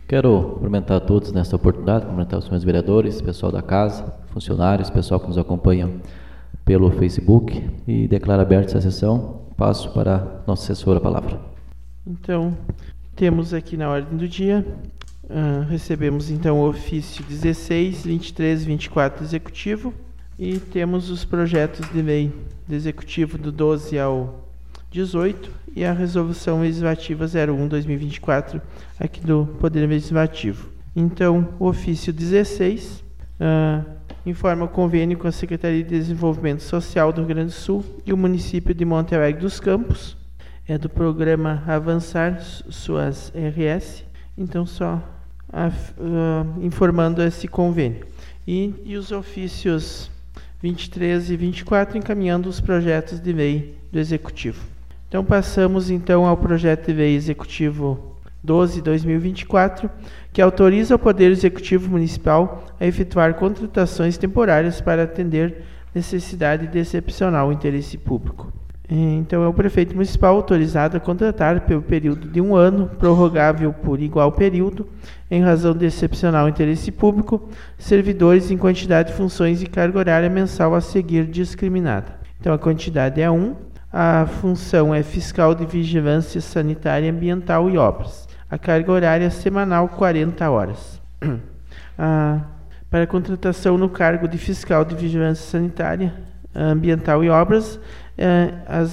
Quero cumprimentar a todos nesta oportunidade, cumprimentar os senhores vereadores, pessoal da casa, funcionários, pessoal que nos acompanha pelo Facebook e declaro aberta essa sessão. Passo para a nossa assessora a palavra. Então, temos aqui na ordem do dia, recebemos então o ofício 16, 23 e 24 do Executivo e temos os projetos de lei do Executivo do 12 ao 18 e a Resolução Legislativa 01/2024 aqui do Poder Legislativo. Então, o ofício 16 informa o convênio com a Secretaria de Desenvolvimento Social do Rio Grande do Sul e o município de Monte Alegre dos Campos, do programa Avançar Suas RS, então só informando esse convênio. E os ofícios 23 e 24 encaminhando os projetos de lei do Executivo. Então passamos então ao projeto de lei Executivo 12/2024, que autoriza o Poder Executivo Municipal a efetuar contratações temporárias para atender necessidade de excepcional interesse público. Então é o prefeito municipal autorizado a contratar pelo período de 1 ano, prorrogável por igual período, em razão de excepcional interesse público, servidores em quantidade de funções e carga horária mensal a seguir discriminada. Então a quantidade é 1, a função é fiscal de vigilância sanitária, ambiental e obras. A carga horária semanal 40 horas. Para a contratação no cargo de fiscal de vigilância sanitária, ambiental e obras, as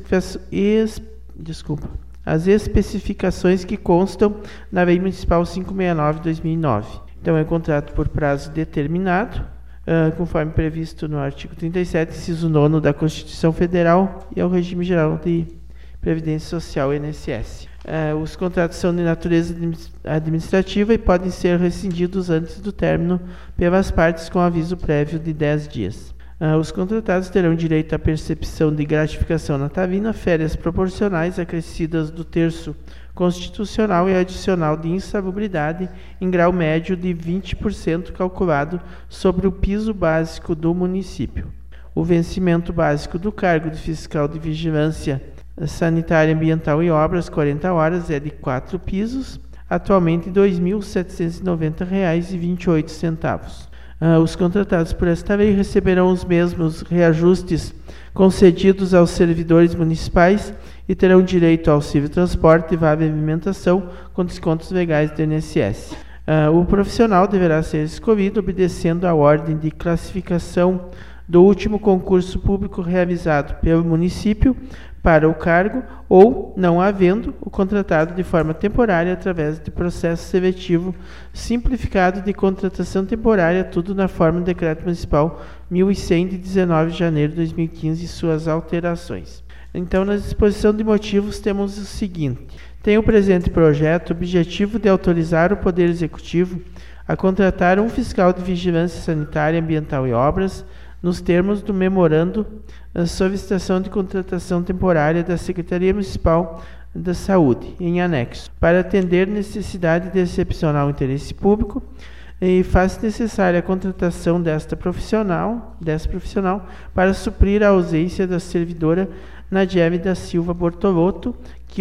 especificações que constam na Lei Municipal 569/2009. Então é contrato por prazo determinado, conforme previsto no artigo 37, inciso 9 da Constituição Federal e ao regime geral de Previdência Social, INSS. Os contratos são de natureza administrativa e podem ser rescindidos antes do término pelas partes com aviso prévio de 10 dias. Os contratados terão direito à percepção de gratificação natalina, férias proporcionais acrescidas do terço constitucional e adicional de insalubridade em grau médio de 20% calculado sobre o piso básico do município. O vencimento básico do cargo de fiscal de vigilância sanitária, ambiental e obras, 40 horas, é de 4 pisos, atualmente R$ 2.790,28. Os contratados por esta lei receberão os mesmos reajustes concedidos aos servidores municipais e terão direito ao auxílio transporte e vale alimentação com descontos legais do INSS. O profissional deverá ser escolhido obedecendo à ordem de classificação do último concurso público realizado pelo município para o cargo ou, não havendo, o contratado de forma temporária através de processo seletivo simplificado de contratação temporária, tudo na forma do Decreto Municipal 1100 de 19 de janeiro de 2015 e suas alterações. Então, na exposição de motivos, temos o seguinte: tem o presente projeto o objetivo de autorizar o Poder Executivo a contratar um fiscal de vigilância sanitária, ambiental e obras, nos termos do memorando a solicitação de contratação temporária da Secretaria Municipal da Saúde, em anexo, para atender necessidade de excepcional interesse público e faz necessária a contratação desta profissional para suprir a ausência da servidora Nadieve da Silva Bortolotto, que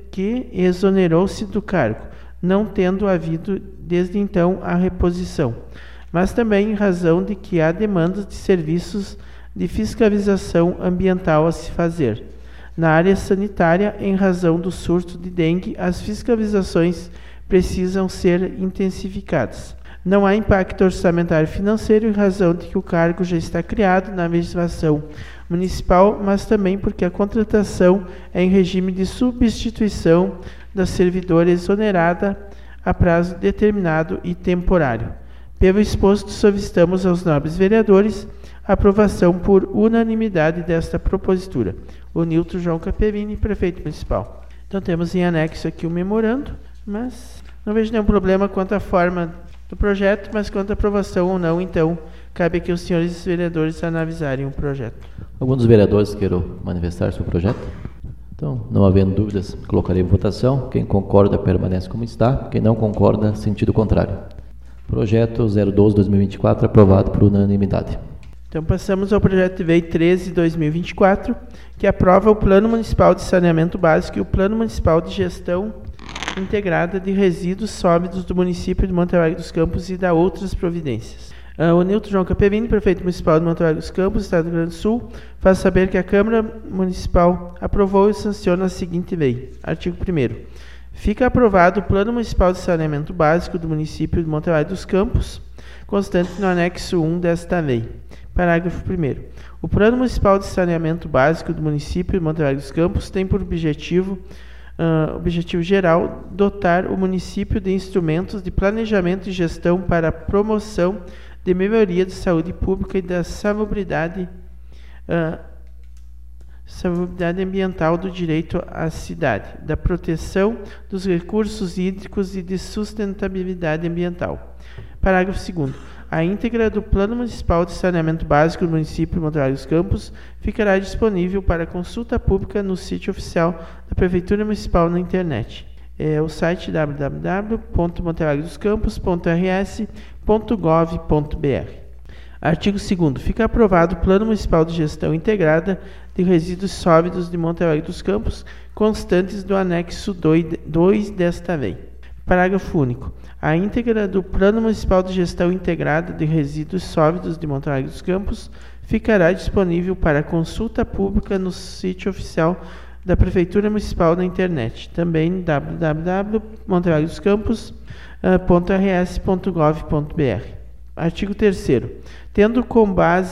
exonerou-se do cargo, não tendo havido desde então a reposição, mas também em razão de que há demandas de serviços de fiscalização ambiental a se fazer. Na área sanitária, em razão do surto de dengue, as fiscalizações precisam ser intensificadas. Não há impacto orçamentário financeiro em razão de que o cargo já está criado na legislação municipal, mas também porque a contratação é em regime de substituição da servidora exonerada a prazo determinado e temporário. Pelo exposto, solicitamos aos nobres vereadores a aprovação por unanimidade desta propositura. O Nilton João Capellini, prefeito municipal. Então temos em anexo aqui o memorando, mas não vejo nenhum problema quanto à forma do projeto, mas quanto à aprovação ou não, então cabe aqui aos senhores vereadores analisarem o projeto. Algum dos vereadores queiram manifestar sobre o projeto? Então, não havendo dúvidas, colocarei em votação. Quem concorda permanece como está, quem não concorda, sentido contrário. Projeto 012/2024 aprovado por unanimidade. Então passamos ao projeto de lei 13/2024, que aprova o Plano Municipal de Saneamento Básico e o Plano Municipal de Gestão integrada de resíduos sólidos do município de Monte Alegre dos Campos e da outras providências. O Nilton João Capevini, prefeito municipal de Monte Alegre dos Campos, Estado do Rio Grande do Sul, faz saber que a Câmara Municipal aprovou e sanciona a seguinte lei. Artigo 1º. Fica aprovado o Plano Municipal de Saneamento Básico do município de Monte Alegre dos Campos, constante no anexo 1 desta lei. Parágrafo 1º. O Plano Municipal de Saneamento Básico do município de Monte Alegre dos Campos tem por objetivo geral dotar o município de instrumentos de planejamento e gestão para a promoção de melhoria de saúde pública e da salubridade ambiental do direito à cidade, da proteção dos recursos hídricos e de sustentabilidade ambiental. Parágrafo 2º. A íntegra do Plano Municipal de Saneamento Básico do município de Monte Alegre dos Campos ficará disponível para consulta pública no sítio oficial da Prefeitura Municipal na internet. É o site www.montealegredoscampos.rs.gov.br. Artigo 2º. Fica aprovado o Plano Municipal de Gestão Integrada de Resíduos Sólidos de Monte Alegre dos Campos, constantes do anexo 2 desta lei. Parágrafo único. A íntegra do Plano Municipal de Gestão Integrada de Resíduos Sólidos de Monte Alegre dos Campos ficará disponível para consulta pública no sítio oficial da Prefeitura Municipal na internet, também www.montealegredoscampos.rs.gov.br. Artigo 3º. Tendo como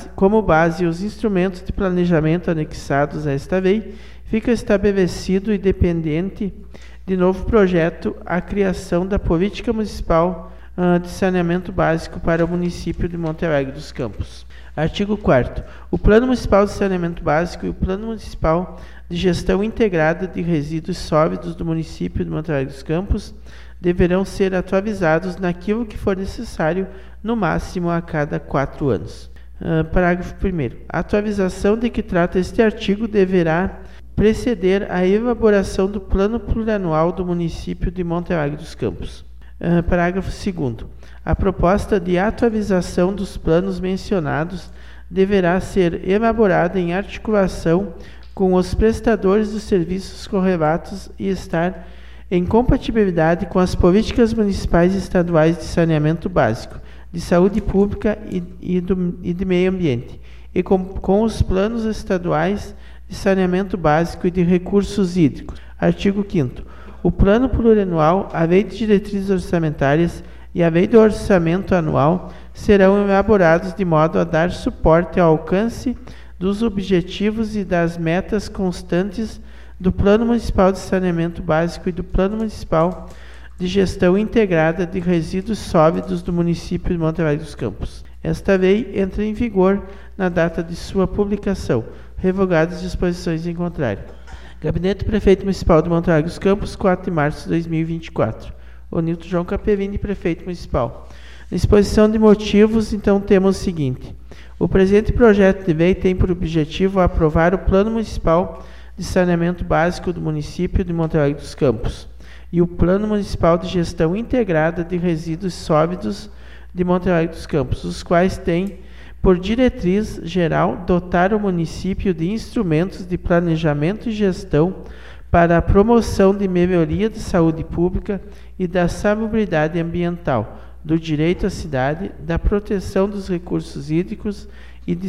base os instrumentos de planejamento anexados a esta lei, fica estabelecido e dependente de novo projeto a criação da Política Municipal de Saneamento Básico para o município de Monte Alegre dos Campos. Artigo 4º. O Plano Municipal de Saneamento Básico e o Plano Municipal de Gestão Integrada de Resíduos Sólidos do município de Monte Alegre dos Campos deverão ser atualizados naquilo que for necessário, no máximo a cada 4 anos. Parágrafo 1º. A atualização de que trata este artigo deverá preceder a elaboração do Plano Plurianual do município de Monte Alegre dos Campos. Parágrafo 2º. A proposta de atualização dos planos mencionados deverá ser elaborada em articulação com os prestadores dos serviços correlatos e estar em compatibilidade com as políticas municipais e estaduais de saneamento básico, de saúde pública e de meio ambiente, e com os planos estaduais de saneamento básico e de recursos hídricos. Artigo 5º. O Plano Plurianual, a Lei de Diretrizes Orçamentárias e a Lei do Orçamento Anual serão elaborados de modo a dar suporte ao alcance dos objetivos e das metas constantes do Plano Municipal de Saneamento Básico e do Plano Municipal de Gestão Integrada de Resíduos Sólidos do município de Monte Alegre dos Campos. Esta lei entra em vigor na data de sua publicação, revogadas as disposições em contrário. Gabinete do Prefeito Municipal de Monte Alegre dos Campos, 4 de março de 2024. O Nilton João Capevini, Prefeito Municipal. Na exposição de motivos, então, temos o seguinte. O presente projeto de lei tem por objetivo aprovar o Plano Municipal de Saneamento Básico do município de Monte Alegre dos Campos e o Plano Municipal de Gestão Integrada de Resíduos Sólidos de Monte Alegre dos Campos, os quais têm por diretriz geral dotar o município de instrumentos de planejamento e gestão para a promoção de melhoria de saúde pública e da salubridade ambiental, do direito à cidade, da proteção dos recursos hídricos e de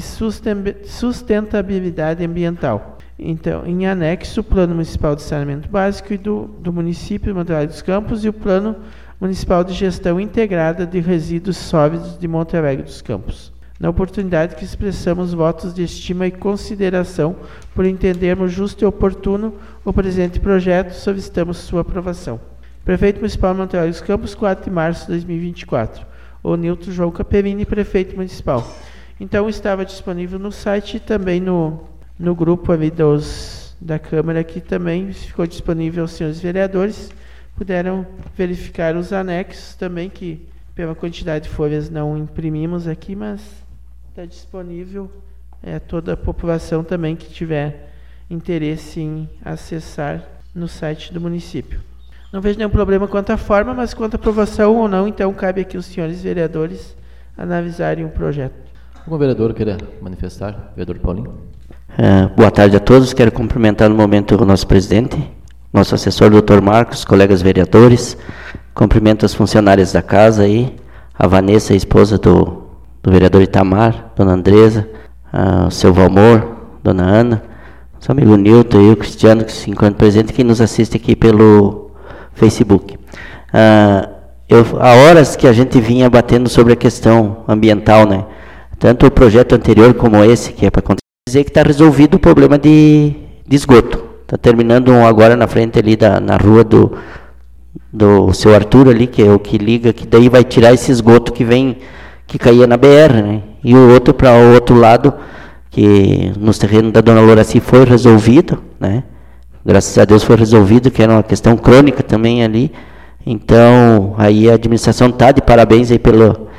sustentabilidade ambiental. Então, em anexo, o Plano Municipal de Saneamento Básico e do município de Monte Alegre dos Campos e o Plano Municipal de Gestão Integrada de Resíduos Sólidos de Monte Alegre dos Campos. Na oportunidade que expressamos votos de estima e consideração por entendermos justo e oportuno o presente projeto, solicitamos sua aprovação. Prefeito Municipal de Monte Alegre dos Campos, 4 de março de 2024. O Nilton João Capevini, Prefeito Municipal. Então, estava disponível no site e também no grupo ali da Câmara, que também ficou disponível aos senhores vereadores. Puderam verificar os anexos também, que pela quantidade de folhas não imprimimos aqui, mas está disponível toda a população também que tiver interesse em acessar no site do município. Não vejo nenhum problema quanto à forma, mas quanto à aprovação ou não, então cabe aqui os senhores vereadores analisarem o projeto. Algum vereador queira manifestar? Vereador Paulinho. Boa tarde a todos. Quero cumprimentar no momento o nosso presidente, nosso assessor, Dr. Marcos, colegas vereadores. Cumprimento as funcionárias da casa aí, a Vanessa, a esposa do vereador Itamar, dona Andresa, o seu Valmor, dona Ana, nosso amigo Nilton e o Cristiano, que se encontra presente, que nos assiste aqui pelo Facebook. Há horas que a gente vinha batendo sobre a questão ambiental, né? Tanto o projeto anterior como esse, que é para dizer que está resolvido o problema de esgoto. Está terminando agora na frente ali na rua do seu Arthur ali, que é o que liga, que daí vai tirar esse esgoto que caía na BR, né? E o outro para o outro lado, que nos terrenos da dona Loraci foi resolvido, né? Graças a Deus foi resolvido, que era uma questão crônica também ali. Então, aí a administração está de parabéns aí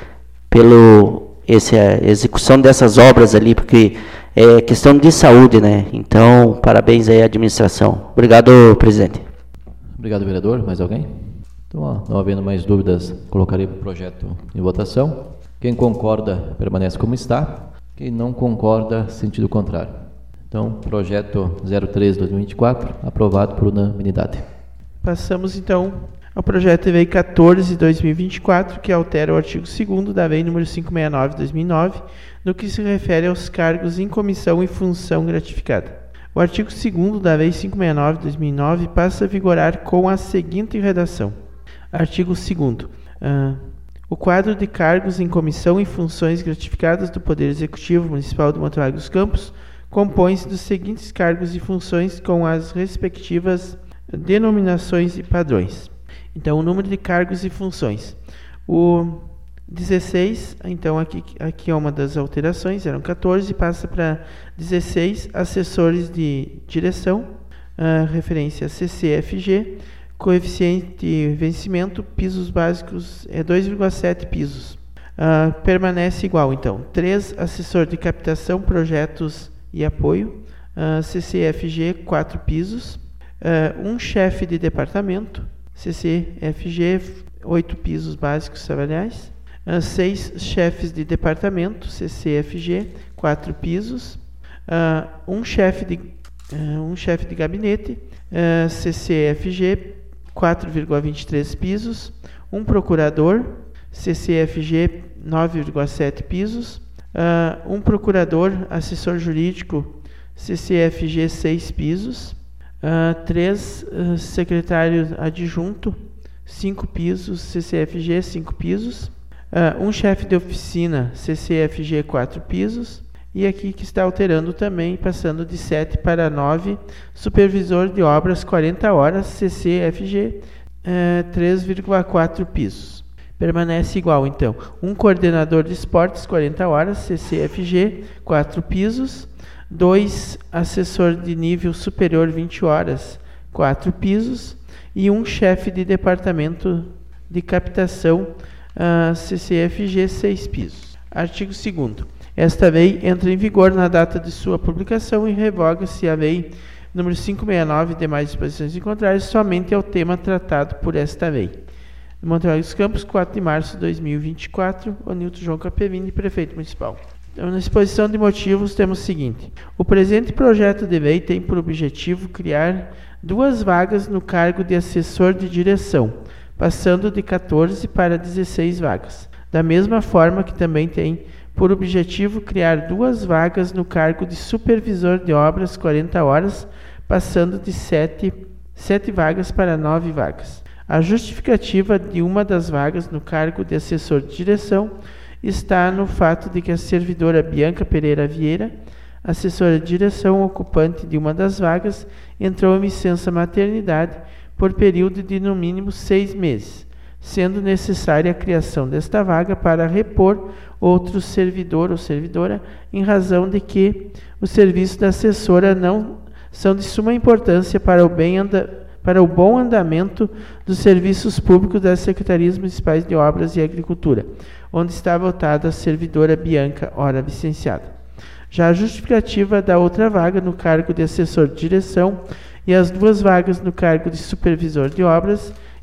essa execução dessas obras ali, porque é questão de saúde, né? Então, parabéns aí à administração. Obrigado, presidente. Obrigado, vereador. Mais alguém? Então, não havendo mais dúvidas, colocarei o projeto em votação. Quem concorda, permanece como está. Quem não concorda, sentido contrário. Então, projeto 03/2024, aprovado por unanimidade. Passamos, então, ao projeto de lei 14/2024, que altera o artigo 2º da lei número 569/2009, no que se refere aos cargos em comissão e função gratificada. O artigo 2º da lei 569/2009 passa a vigorar com a seguinte redação. Artigo 2º. O quadro de cargos em comissão e funções gratificadas do Poder Executivo Municipal de Monte Alegre dos Campos compõe-se dos seguintes cargos e funções com as respectivas denominações e padrões. Então, o número de cargos e funções. O 16, então aqui é uma das alterações, eram 14, passa para 16, assessores de direção, referência CCFG, coeficiente de vencimento, pisos básicos, 2,7 pisos. Permanece igual, então, 3, assessor de captação, projetos e apoio, CCFG, 4 pisos, 1 chefe de departamento, CCFG, 8 pisos básicos salariais, 6 chefes de departamento, CCFG, 4 pisos, 1 chefe de gabinete, CCFG, 4,23 pisos, 1 procurador, CCFG, 9,7 pisos, 1 procurador, assessor jurídico, CCFG, 6 pisos, 3 secretário adjunto, 5 pisos, CCFG, 5 pisos, 1 chefe de oficina, CCFG, 4 pisos, e aqui que está alterando também, passando de 7 para 9, supervisor de obras, 40 horas, CCFG, 3,4 pisos. Permanece igual, então, 1 coordenador de esportes, 40 horas, CCFG, 4 pisos, 2 assessor de nível superior, 20 horas, 4 pisos, e 1 chefe de departamento de captação, CCFG, 6 pisos. Artigo 2º. Esta lei entra em vigor na data de sua publicação e revoga-se a lei número 569 e demais disposições em contrário somente ao tema tratado por esta lei. Monte Alegre dos Campos, 4 de março de 2024, Onilton João Capevini, prefeito municipal. Então, na exposição de motivos, temos o seguinte. O presente projeto de lei tem por objetivo criar 2 vagas no cargo de assessor de direção, passando de 14 para 16 vagas. Da mesma forma que também tem por objetivo criar 2 vagas no cargo de supervisor de obras, 40 horas, passando de 7 vagas para 9 vagas. A justificativa de uma das vagas no cargo de assessor de direção está no fato de que a servidora Bianca Pereira Vieira, assessora de direção ocupante de uma das vagas, entrou em licença maternidade por período de no mínimo 6 meses, sendo necessária a criação desta vaga para repor outro servidor ou servidora, em razão de que os serviços da assessora não são de suma importância para o bom andamento dos serviços públicos das Secretarias Municipais de Obras e Agricultura, onde está votada a servidora Bianca, ora licenciada. Já a justificativa da outra vaga no cargo de assessor de direção e as 2 vagas no cargo de supervisor de obras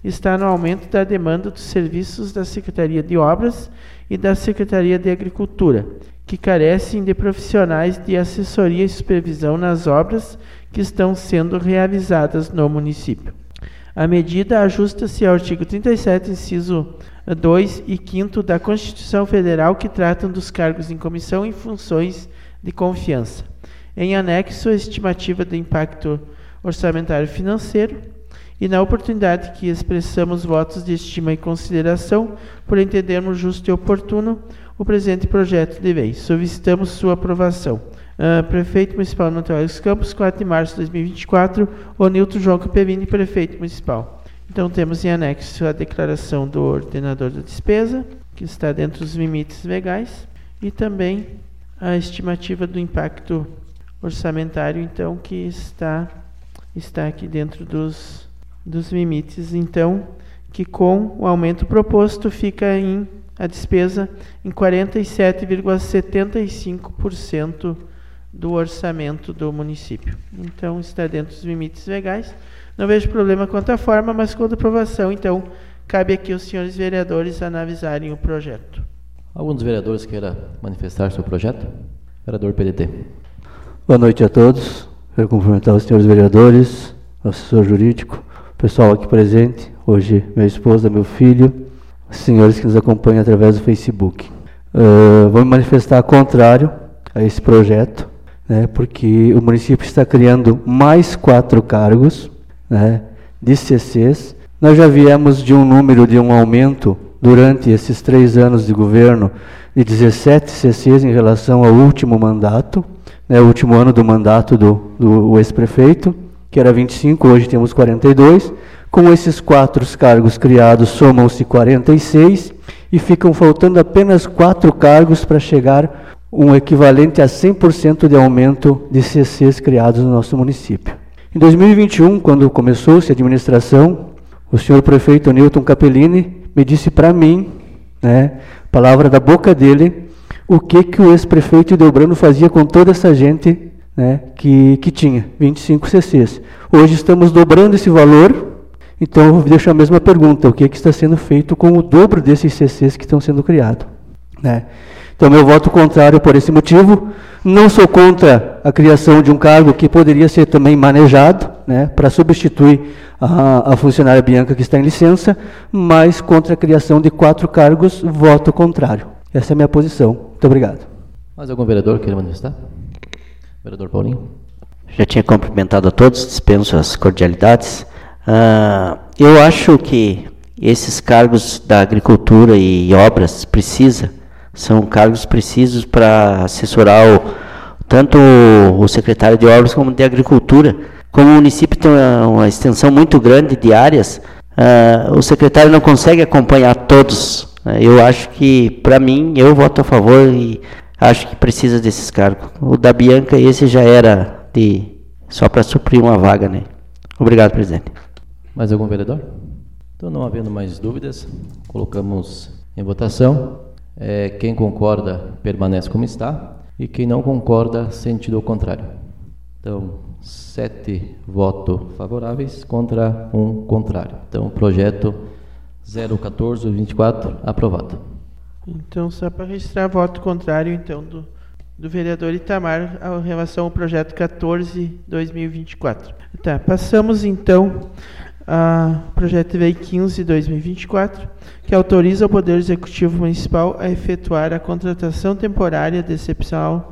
está no aumento da demanda dos serviços da Secretaria de Obras e da Secretaria de Agricultura, que carecem de profissionais de assessoria e supervisão nas obras que estão sendo realizadas no município. A medida ajusta-se ao artigo 37, inciso 2 e 5º da Constituição Federal, que tratam dos cargos em comissão e funções de confiança. Em anexo, a estimativa do impacto orçamentário financeiro, e na oportunidade que expressamos votos de estima e consideração, por entendermos justo e oportuno o presente projeto de lei. Solicitamos sua aprovação. Prefeito Municipal de Monteiro dos Campos, 4 de março de 2024, Onilton João Capellini, Prefeito Municipal. Então, temos em anexo a declaração do ordenador da despesa, que está dentro dos limites legais, e também a estimativa do impacto orçamentário, então, que está aqui dentro dos limites, então, que com o aumento proposto fica a despesa em 47,75% do orçamento do município. Então, está dentro dos limites legais. Não vejo problema quanto à forma, mas quanto à aprovação, então, cabe aqui aos senhores vereadores analisarem o projeto. Algum dos vereadores queira manifestar seu projeto? Vereador PDT. Boa noite a todos. Quero cumprimentar os senhores vereadores, o assessor jurídico, o pessoal aqui presente, hoje minha esposa, meu filho, os senhores que nos acompanham através do Facebook. Vou me manifestar contrário a esse projeto, né, porque o município está criando mais 4 cargos, né, de CCs. Nós já viemos de um número de um aumento durante esses 3 anos de governo de 17 CCs em relação ao último mandato, né, o último ano do mandato do ex-prefeito, que era 25, hoje temos 42. Com esses 4 cargos criados, somam-se 46 e ficam faltando apenas 4 cargos para chegar um equivalente a 100% de aumento de CCs criados no nosso município. Em 2021, quando começou-se a administração, o senhor prefeito Onilton Capellini me disse para mim, né, palavra da boca dele, o que o ex-prefeito Delbrano fazia com toda essa gente, né, que tinha 25 CCs. Hoje estamos dobrando esse valor, então eu vou deixar a mesma pergunta, o que está sendo feito com o dobro desses CCs que estão sendo criados, né? Então, meu voto contrário por esse motivo. Não sou contra a criação de um cargo que poderia ser também manejado, né, para substituir a funcionária Bianca que está em licença, mas contra a criação de 4 cargos, voto contrário. Essa é a minha posição. Muito obrigado. Mais algum vereador queira manifestar? Vereador Paulinho. Já tinha cumprimentado a todos, dispenso as cordialidades. Eu acho que esses cargos da agricultura e obras são cargos precisos para assessorar tanto o secretário de obras como de agricultura. Como o município tem uma extensão muito grande de áreas, o secretário não consegue acompanhar todos. Eu acho que, para mim, eu voto a favor e acho que precisa desses cargos. O da Bianca, esse já era só para suprir uma vaga, né? Obrigado, presidente. Mais algum vereador? Então, não havendo mais dúvidas, colocamos em votação. Quem concorda, permanece como está. E quem não concorda, sentido ao contrário. Então, 7 votos favoráveis contra 1 contrário. Então, o projeto 014-24 aprovado. Então, só para registrar voto contrário, então, do vereador Itamar em relação ao projeto 14/2024. Tá, passamos então ao projeto de lei 15/2024, que autoriza o Poder Executivo Municipal a efetuar a contratação temporária de excepcional...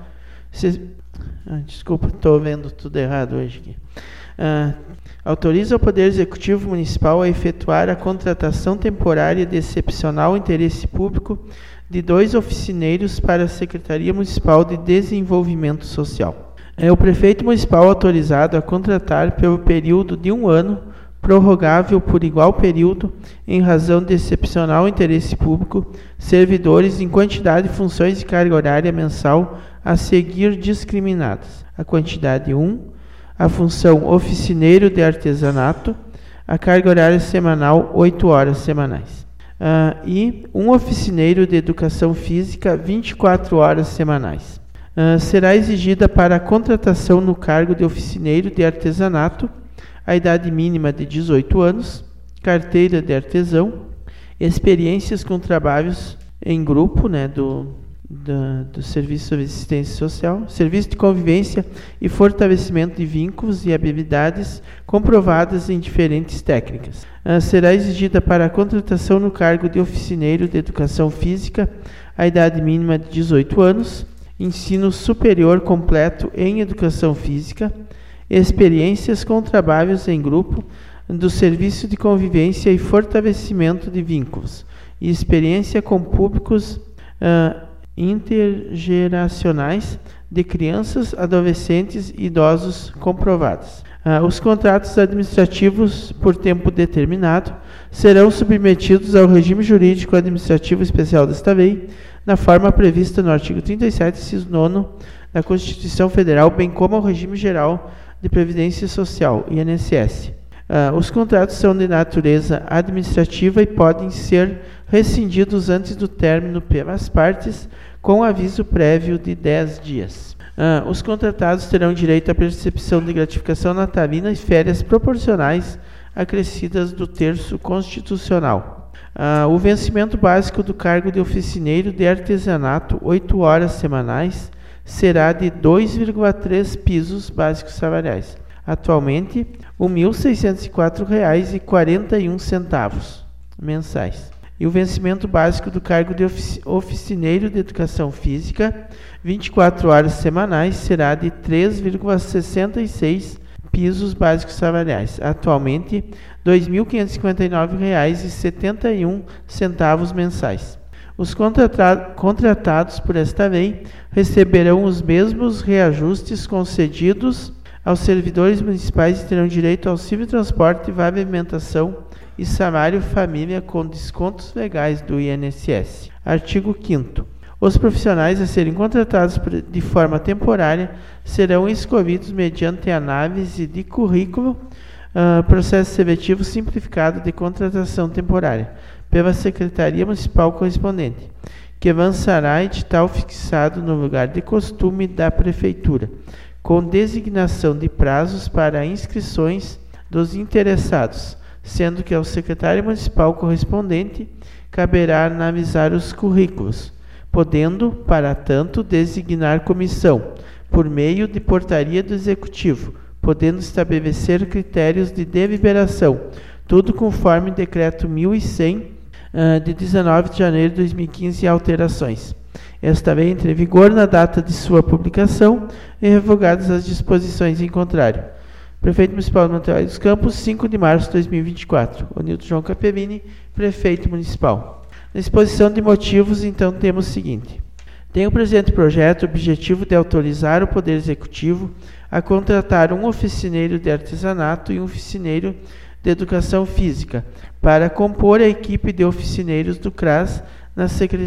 desculpa, estou vendo tudo errado hoje aqui. Autoriza o Poder Executivo Municipal a efetuar a contratação temporária de excepcional interesse público de 2 oficineiros para a Secretaria Municipal de Desenvolvimento Social. É o prefeito municipal autorizado a contratar pelo período de 1 ano, prorrogável por igual período, em razão de excepcional interesse público, servidores em quantidade, funções e carga horária mensal a seguir discriminadas. A quantidade 1, a função oficineiro de artesanato, a carga horária semanal 8 horas semanais. E um oficineiro de educação física 24 horas semanais. Será exigida para a contratação no cargo de oficineiro de artesanato a idade mínima de 18 anos, carteira de artesão, experiências com trabalhos em grupo, né, do Serviço de Assistência Social, serviço de convivência e fortalecimento de vínculos e habilidades comprovadas em diferentes técnicas. Será exigida para a contratação no cargo de oficineiro de Educação Física a idade mínima de 18 anos, ensino superior completo em Educação Física, experiências com trabalhos em grupo do Serviço de Convivência e Fortalecimento de Vínculos e experiência com públicos intergeracionais de crianças, adolescentes e idosos comprovadas. Os contratos administrativos por tempo determinado serão submetidos ao regime jurídico administrativo especial desta lei, na forma prevista no artigo 37, inciso 9 da Constituição Federal, bem como ao regime geral de Previdência Social, INSS. Os contratos são de natureza administrativa e podem ser rescindidos antes do término pelas partes, com aviso prévio de 10 dias. Os contratados terão direito à percepção de gratificação natalina e férias proporcionais acrescidas do terço constitucional. O vencimento básico do cargo de oficineiro de artesanato, 8 horas semanais, será de 2,3 pisos básicos salariais. Atualmente, R$ 1.604,41 mensais. E o vencimento básico do cargo de oficineiro de Educação Física, 24 horas semanais, será de 3,66 pisos básicos salariais. Atualmente, R$ 2.559,71 mensais. Os contratados por esta lei receberão os mesmos reajustes concedidos aos servidores municipais e terão direito ao auxílio transporte, vale alimentação e salário família com descontos legais do INSS. Artigo 5º. Os profissionais a serem contratados de forma temporária serão escolhidos mediante análise de currículo, processo seletivo simplificado de contratação temporária, pela Secretaria Municipal correspondente, que lançará edital fixado no lugar de costume da Prefeitura, com designação de prazos para inscrições dos interessados, sendo que ao secretário municipal correspondente caberá analisar os currículos, podendo, para tanto, designar comissão, por meio de portaria do Executivo, podendo estabelecer critérios de deliberação, tudo conforme Decreto 1100, de 19 de janeiro de 2015 e alterações. Esta lei entra em vigor na data de sua publicação e revogadas as disposições em contrário. Prefeito Municipal de Montevideo dos Campos, 5 de março de 2024. Onilton João Capellini, Prefeito Municipal. Na exposição de motivos, então, temos o seguinte. Tem o presente projeto o objetivo de autorizar o Poder Executivo a contratar um oficineiro de artesanato e um oficineiro de Educação Física para compor a equipe de oficineiros do CRAS na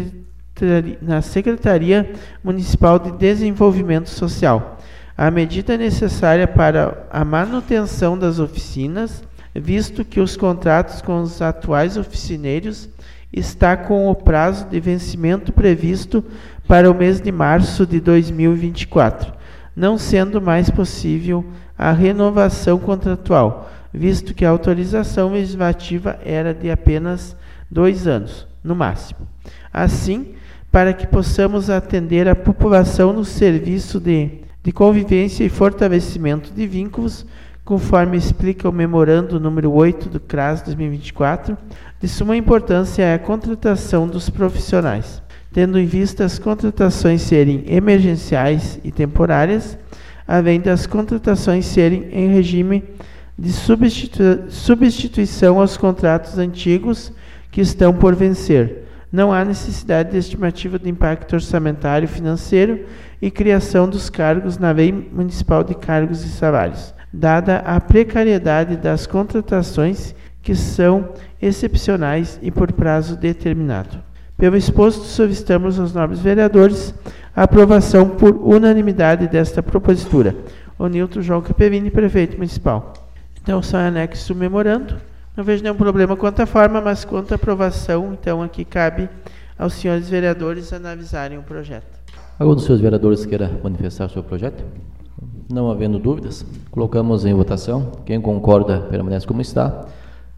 Secretaria Municipal de Desenvolvimento Social. A medida necessária para a manutenção das oficinas, visto que os contratos com os atuais oficineiros está com o prazo de vencimento previsto para o mês de março de 2024, não sendo mais possível a renovação contratual, visto que a autorização legislativa era de apenas 2 anos, no máximo. Assim, para que possamos atender a população no serviço de convivência e fortalecimento de vínculos, conforme explica o memorando número 8 do CRAS 2024, de suma importância é a contratação dos profissionais, tendo em vista as contratações serem emergenciais e temporárias, além das contratações serem em regime de substituição aos contratos antigos que estão por vencer. Não há necessidade de estimativa de impacto orçamentário financeiro e criação dos cargos na Lei Municipal de Cargos e Salários, dada a precariedade das contratações que são excepcionais e por prazo determinado. Pelo exposto, solicitamos aos nobres vereadores a aprovação por unanimidade desta propositura. Onilton João Capellini, Prefeito Municipal. Então, só em anexo o memorando. Não vejo nenhum problema quanto à forma, mas quanto à aprovação, então aqui cabe aos senhores vereadores analisarem o projeto. Algum dos senhores vereadores queira manifestar seu projeto? Não havendo dúvidas, colocamos em votação. Quem concorda, permanece como está.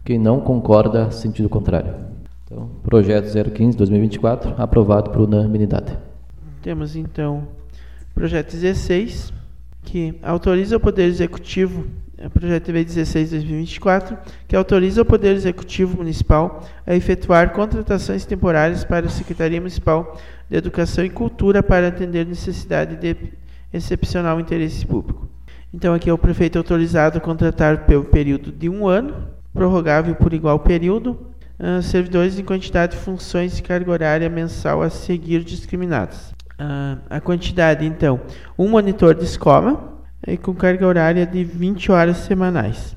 Quem não concorda, sentido contrário. Então, projeto 015/2024, aprovado por unanimidade. Temos então o projeto 16, que autoriza o Poder Executivo, projeto TV 16/2024, que autoriza o Poder Executivo Municipal a efetuar contratações temporárias para a Secretaria Municipal de Educação e Cultura para atender necessidade de excepcional interesse público. Então, aqui é o prefeito autorizado a contratar pelo período de 1 ano, prorrogável por igual período, servidores em quantidade de funções e carga horária mensal a seguir discriminadas. A quantidade, então, 1 monitor de escola, com carga horária de 20 horas semanais.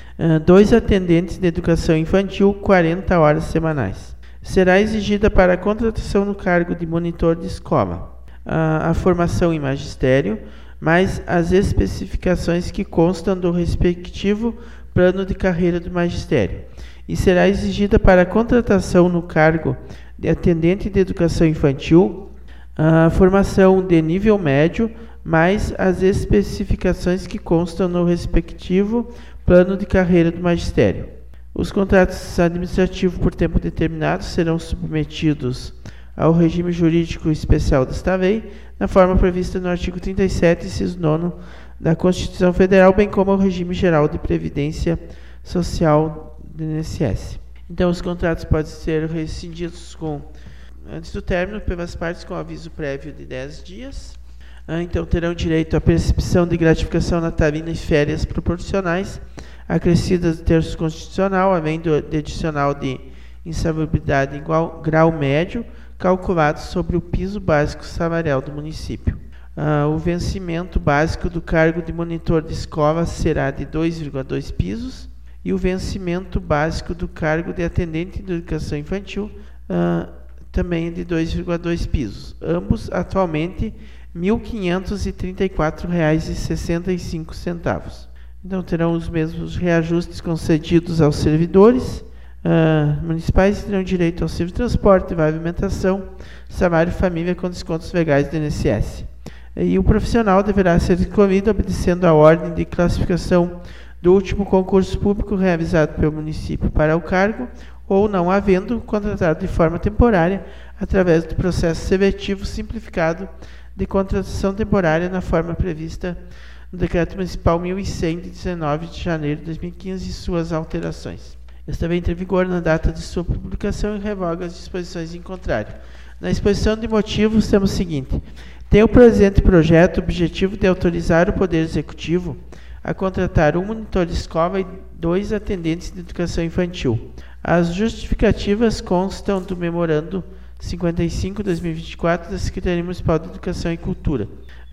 2 atendentes de educação infantil, 40 horas semanais. Será exigida para a contratação no cargo de monitor de escola a formação em magistério, mais as especificações que constam do respectivo plano de carreira do magistério. E será exigida para a contratação no cargo de atendente de educação infantil a formação de nível médio, mais as especificações que constam no respectivo plano de carreira do magistério. Os contratos administrativos por tempo determinado serão submetidos ao regime jurídico especial desta lei, na forma prevista no artigo 37, inciso 9 da Constituição Federal, bem como ao regime geral de previdência social do INSS. Então, os contratos podem ser rescindidos antes do término pelas partes com aviso prévio de 10 dias. Então, terão direito à percepção de gratificação natalina e férias proporcionais, acrescidas de terço constitucional, além de adicional de insalubridade igual grau médio, calculado sobre o piso básico salarial do município. O vencimento básico do cargo de monitor de escola será de 2,2 pisos e o vencimento básico do cargo de atendente de educação infantil também é de 2,2 pisos, ambos atualmente R$ 1.534,65. Então terão os mesmos reajustes concedidos aos servidores municipais, terão direito ao auxílio de transporte, alimentação, salário família com descontos legais do INSS. E o profissional deverá ser escolhido obedecendo a ordem de classificação do último concurso público realizado pelo município para o cargo, ou não havendo contratado de forma temporária, através do processo seletivo simplificado de contratação temporária na forma prevista no Decreto Municipal 1100, de 19 de janeiro de 2015 e suas alterações. Esta lei entra em vigor na data de sua publicação e revoga as disposições em contrário. Na exposição de motivos, temos o seguinte: tem o presente projeto o objetivo de autorizar o Poder Executivo a contratar 1 monitor de escola e 2 atendentes de educação infantil. As justificativas constam do memorando 55/2024 da Secretaria Municipal de Educação e Cultura,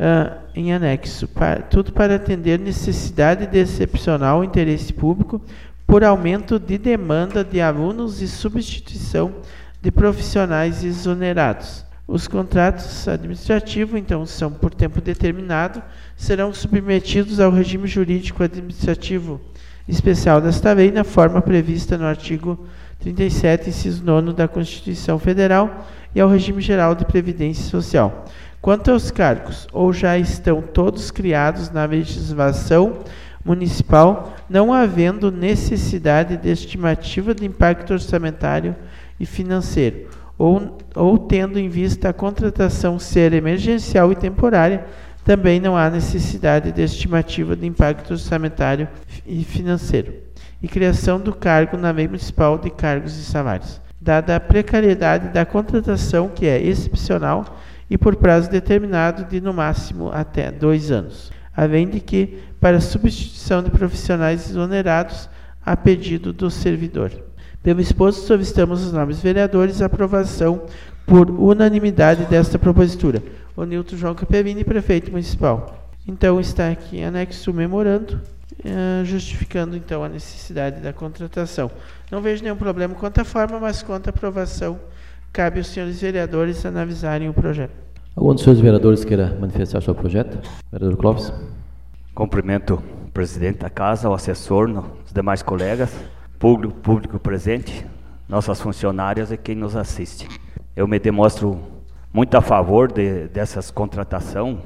em anexo, tudo para atender necessidade de excepcional interesse público por aumento de demanda de alunos e substituição de profissionais exonerados. Os contratos administrativos, então, são por tempo determinado, serão submetidos ao regime jurídico administrativo especial desta lei, na forma prevista no artigo 37, inciso 9 da Constituição Federal, e ao regime geral de previdência social. Quanto aos cargos, ou já estão todos criados na legislação municipal, não havendo necessidade de estimativa de impacto orçamentário e financeiro, ou tendo em vista a contratação ser emergencial e temporária, também não há necessidade de estimativa de impacto orçamentário e financeiro. E criação do cargo na Lei Municipal de Cargos e Salários, dada a precariedade da contratação, que é excepcional e por prazo determinado de, no máximo, até 2 anos. Além de que, para substituição de profissionais exonerados a pedido do servidor. Pelo exposto, solicitamos aos nobres vereadores a aprovação por unanimidade desta propositura. O Nilton João Capellini, prefeito municipal. Então, está aqui anexo o memorando, justificando então a necessidade da contratação. Não vejo nenhum problema quanto à forma, mas quanto à aprovação, cabe aos senhores vereadores analisarem o projeto. Algum dos senhores vereadores queira manifestar seu projeto? Vereador Clóvis. Cumprimento o presidente da casa, o assessor, os demais colegas, público presente, nossas funcionárias e quem nos assiste. Eu me demonstro muito a favor dessas contratações,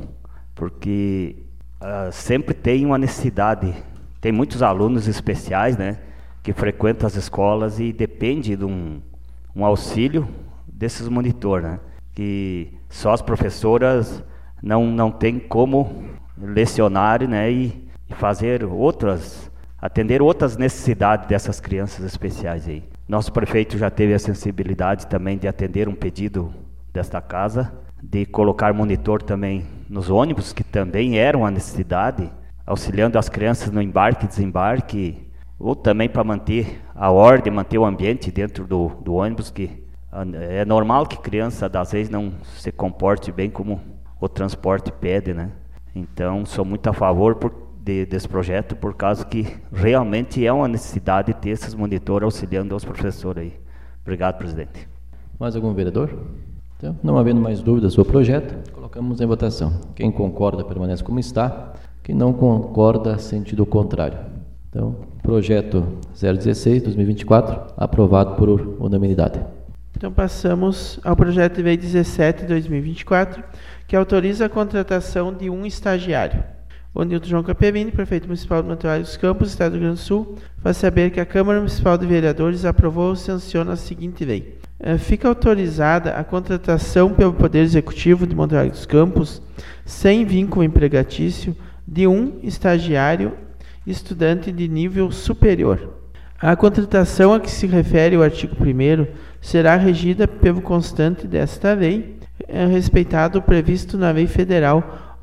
porque sempre tem uma necessidade. Tem muitos alunos especiais, né, que frequenta as escolas e depende de um auxílio desses monitores, né? Que só as professoras não têm como lecionar, né? E fazer atender outras necessidades dessas crianças especiais aí. Nosso prefeito já teve a sensibilidade também de atender um pedido desta casa, de colocar monitor também nos ônibus, que também era uma necessidade, auxiliando as crianças no embarque e desembarque, ou também para manter a ordem, manter o ambiente dentro do ônibus, que é normal que criança, às vezes, não se comporte bem como o transporte pede, né? Então, sou muito a favor desse projeto, por causa que realmente é uma necessidade ter esses monitores auxiliando os professores aí. Obrigado, presidente. Mais algum vereador? Então, não havendo mais dúvidas sobre o projeto, colocamos em votação. Quem concorda, permanece como está. Quem não concorda, sentido contrário. Então, projeto 016/2024, aprovado por unanimidade. Então passamos ao projeto de lei 17/2024, que autoriza a contratação de um estagiário. O Nilton João Capevini, prefeito municipal de Montevideo dos Campos, Estado do Rio Grande do Sul, faz saber que a Câmara Municipal de Vereadores aprovou e sanciona a seguinte lei. Fica autorizada a contratação pelo Poder Executivo de Montevideo dos Campos, sem vínculo empregatício, de um estagiário estudante de nível superior. A contratação a que se refere o artigo 1º será regida pelo constante desta lei, respeitado o previsto na Lei Federal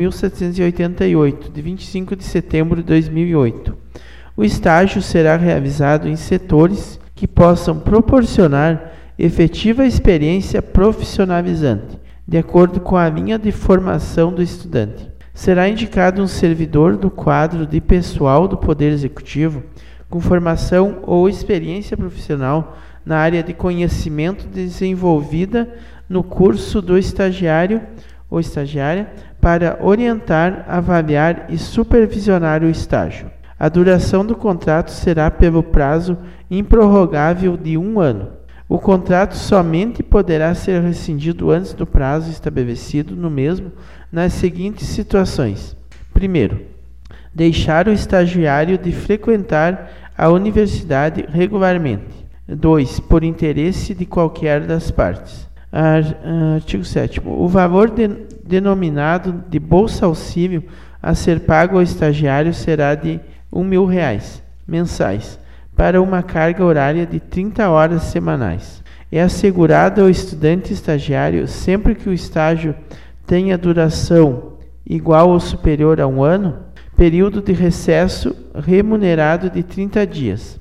11.788, de 25 de setembro de 2008. O estágio será realizado em setores que possam proporcionar efetiva experiência profissionalizante, de acordo com a linha de formação do estudante. Será indicado um servidor do quadro de pessoal do Poder Executivo com formação ou experiência profissional na área de conhecimento desenvolvida no curso do estagiário ou estagiária para orientar, avaliar e supervisionar o estágio. A duração do contrato será pelo prazo improrrogável de 1 ano. O contrato somente poderá ser rescindido antes do prazo estabelecido no mesmo nas seguintes situações. Primeiro, deixar o estagiário de frequentar a universidade regularmente. 2. Por interesse de qualquer das partes. Artigo 7º. O valor denominado de bolsa auxílio a ser pago ao estagiário será de R$1.000 mensais, para uma carga horária de 30 horas semanais. É assegurado ao estudante estagiário, sempre que o estágio tenha duração igual ou superior a 1 ano, período de recesso remunerado de 30 dias,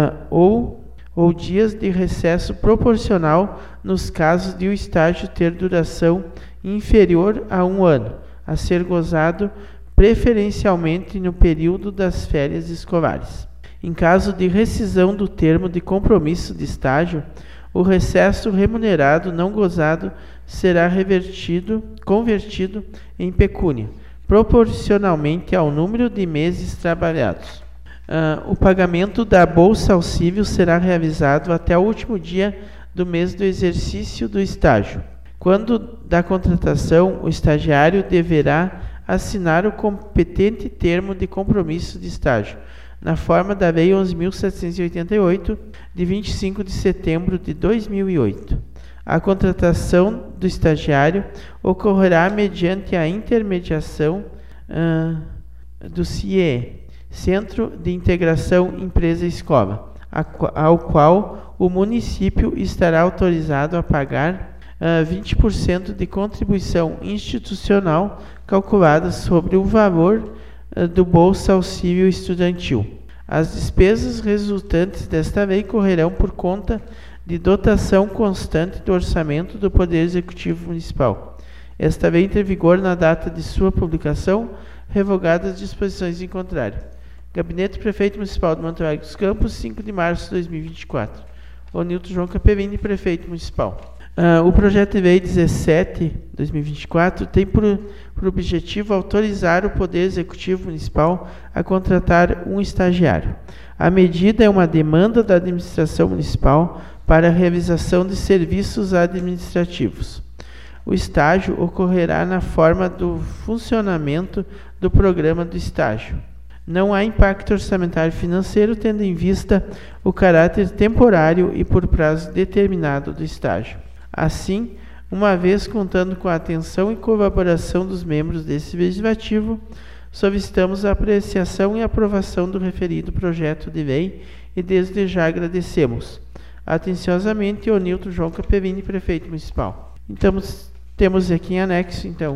ou dias de recesso proporcional nos casos de o estágio ter duração inferior a 1 ano, a ser gozado preferencialmente no período das férias escolares. Em caso de rescisão do termo de compromisso de estágio, o recesso remunerado não gozado será convertido em pecúnia, proporcionalmente ao número de meses trabalhados. O pagamento da bolsa auxílio será realizado até o último dia do mês do exercício do estágio. Quando da contratação, o estagiário deverá assinar o competente termo de compromisso de estágio, na forma da Lei 11.788, de 25 de setembro de 2008. A contratação do estagiário ocorrerá mediante a intermediação do CIE, Centro de Integração Empresa-Escola, ao qual o município estará autorizado a pagar 20% de contribuição institucional calculada sobre o valor do Bolsa Auxílio Estudantil. As despesas resultantes desta lei correrão por conta de dotação constante do orçamento do Poder Executivo Municipal. Esta lei entra em vigor na data de sua publicação, revogadas as disposições em contrário. Gabinete do Prefeito Municipal de Montevideo dos Campos, 5 de março de 2024. O Nilton João Capevini, Prefeito Municipal. O projeto de lei 17/2024 tem por objetivo autorizar o Poder Executivo Municipal a contratar um estagiário. A medida é uma demanda da administração municipal para a realização de serviços administrativos. O estágio ocorrerá na forma do funcionamento do programa do estágio. Não há impacto orçamentário financeiro, tendo em vista o caráter temporário e por prazo determinado do estágio. Assim, uma vez contando com a atenção e colaboração dos membros desse legislativo, solicitamos a apreciação e aprovação do referido projeto de lei e desde já agradecemos. Atenciosamente, o Nilton João Capellini, prefeito municipal. Então, temos aqui em anexo, então,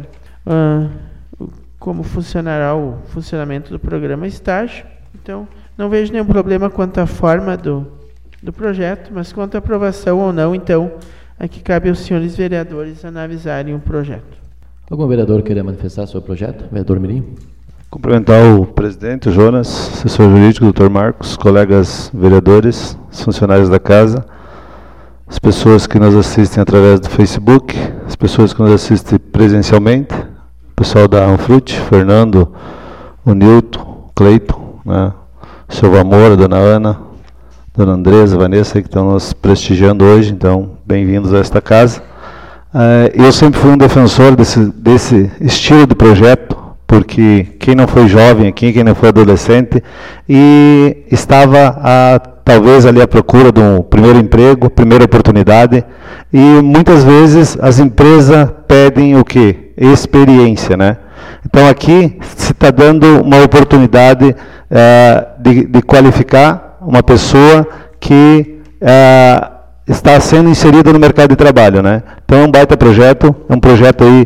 como funcionará o funcionamento do programa estágio. Então, não vejo nenhum problema quanto à forma do projeto, mas quanto à aprovação ou não, então, aqui cabe aos senhores vereadores analisarem o projeto. Algum vereador querer manifestar seu projeto? Vereador Mirim? Cumprimentar o presidente, o Jonas, assessor jurídico, Dr. Marcos, colegas vereadores, funcionários da casa, as pessoas que nos assistem através do Facebook, as pessoas que nos assistem presencialmente, o pessoal da Anfrute, Fernando, o Nilton, o Cleiton, né, o seu Amor, a dona Ana, a dona Andresa, a Vanessa, que estão nos prestigiando hoje, então, bem-vindos a esta casa. Eu sempre fui um defensor desse estilo de projeto, porque quem não foi jovem aqui, quem não foi adolescente, e estava talvez ali à procura de um primeiro emprego, primeira oportunidade, e muitas vezes as empresas pedem o quê? Experiência, né? Então aqui se está dando uma oportunidade de qualificar uma pessoa que está sendo inserida no mercado de trabalho, né? Então é um baita projeto, é um projeto aí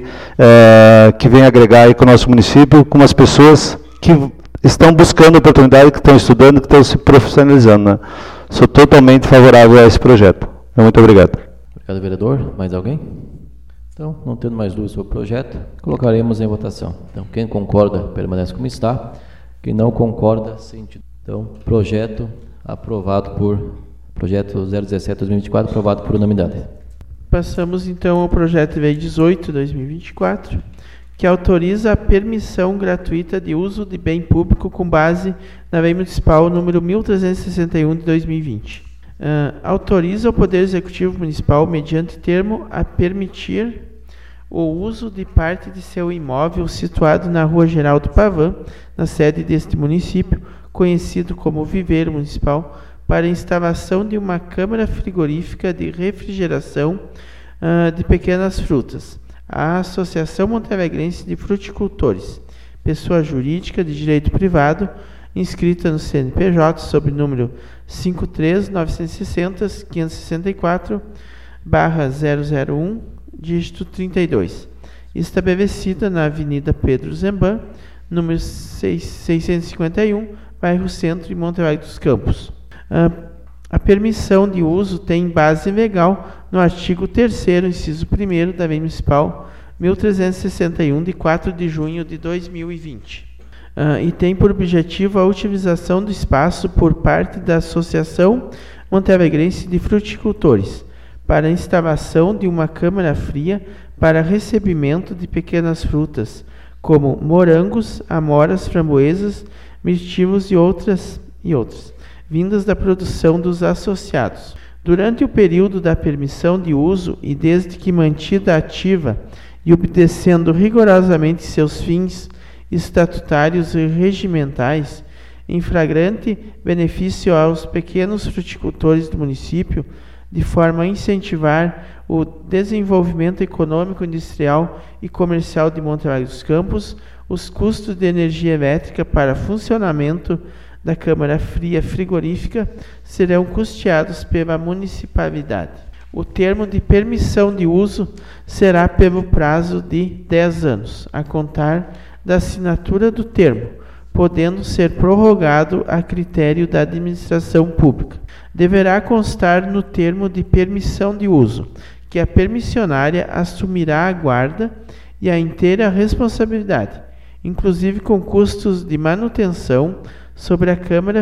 que vem agregar aí com o nosso município, com as pessoas que estão buscando oportunidade, que estão estudando, que estão se profissionalizando, né? Sou totalmente favorável a esse projeto. Muito obrigado. Obrigado, vereador. Mais alguém? Então, não tendo mais dúvidas sobre o projeto, colocaremos em votação. Então, quem concorda, permanece como está. Quem não concorda, sentido. Então, projeto aprovado projeto 017/2024, aprovado por unanimidade. Passamos, então, ao projeto de lei 18/2024, que autoriza a permissão gratuita de uso de bem público com base na Lei Municipal número 1361 de 2020. Autoriza o Poder Executivo Municipal, mediante termo, a permitir o uso de parte de seu imóvel situado na Rua Geraldo Pavan, na sede deste município, conhecido como Viveiro Municipal, para a instalação de uma câmara frigorífica de refrigeração de pequenas frutas. A Associação Montealegrense de Fruticultores, pessoa jurídica de direito privado, inscrita no CNPJ sob número 53-960-564/001, dígito 32, estabelecida na Avenida Pedro Zemban, número 651, bairro Centro, em Monte Alegre dos Campos. A permissão de uso tem base legal no artigo 3º, inciso 1º da Lei Municipal 1361, de 4 de junho de 2020. E tem por objetivo a utilização do espaço por parte da Associação Montealegrense de Fruticultores para a instalação de uma câmara fria para recebimento de pequenas frutas, como morangos, amoras, framboesas, mirtilos e outras, vindas da produção dos associados. Durante o período da permissão de uso e desde que mantida ativa e obedecendo rigorosamente seus fins estatutários e regimentais, em flagrante benefício aos pequenos fruticultores do município, de forma a incentivar o desenvolvimento econômico, industrial e comercial de Monte Alegre dos Campos, os custos de energia elétrica para funcionamento da Câmara Fria Frigorífica serão custeados pela municipalidade. O termo de permissão de uso será pelo prazo de 10 anos, a contar da assinatura do termo, podendo ser prorrogado a critério da administração pública. Deverá constar no termo de permissão de uso que a permissionária assumirá a guarda e a inteira responsabilidade, inclusive com custos de manutenção sobre a câmara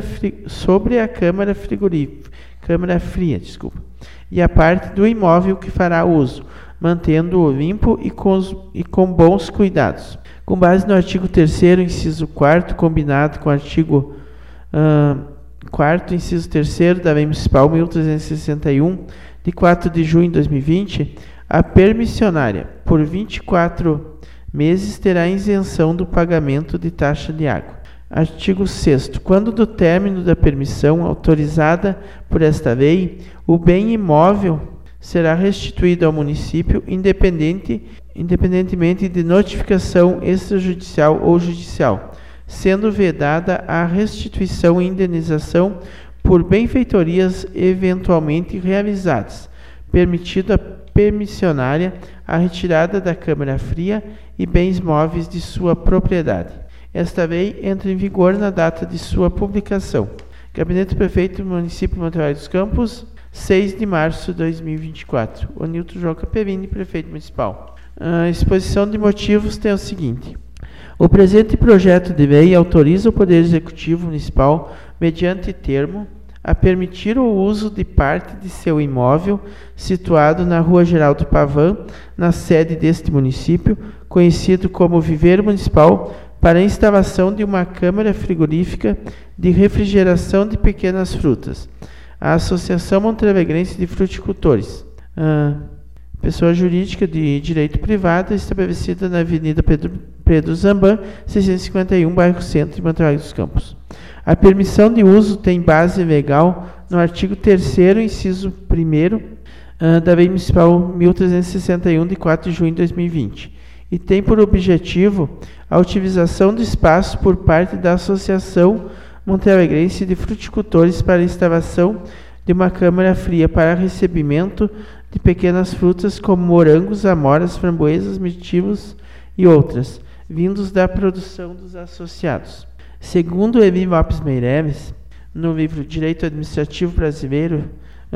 fria, e a parte do imóvel que fará uso, mantendo-o limpo e com bons cuidados. Com base no artigo 3º, inciso 4º, combinado com o artigo 4º, inciso 3º da Lei Municipal 1361, de 4 de junho de 2020, a permissionária, por 24 meses, terá isenção do pagamento de taxa de água. Artigo 6º. Quando do término da permissão autorizada por esta lei, o bem imóvel será restituído ao município independentemente de notificação extrajudicial ou judicial, sendo vedada a restituição e indenização por benfeitorias eventualmente realizadas, permitido a permissionária a retirada da câmara fria e bens móveis de sua propriedade. Esta lei entra em vigor na data de sua publicação. Gabinete do Prefeito do Município de Monte dos Campos, 6 de março de 2024. O Nilton João Capelini, Prefeito Municipal. A exposição de motivos tem o seguinte. O presente projeto de lei autoriza o Poder Executivo Municipal, mediante termo, a permitir o uso de parte de seu imóvel situado na Rua Geraldo Pavan, na sede deste município, conhecido como Viveiro Municipal, para a instalação de uma câmara frigorífica de refrigeração de pequenas frutas. A Associação Montealegrense de Fruticultores, pessoa jurídica de direito privado, estabelecida na Avenida Pedro Zamban, 651, bairro Centro, de Monte dos Campos. A permissão de uso tem base legal no artigo 3º, inciso 1º, da Lei Municipal 1361, de 4 de junho de 2020, e tem por objetivo a utilização do espaço por parte da Associação Montealegrense de Fruticultores para a instalação de uma câmara fria para recebimento de pequenas frutas como morangos, amoras, framboesas, mirtilos e outras, vindos da produção dos associados. Segundo Eli Lopes Meireles, no livro Direito Administrativo Brasileiro,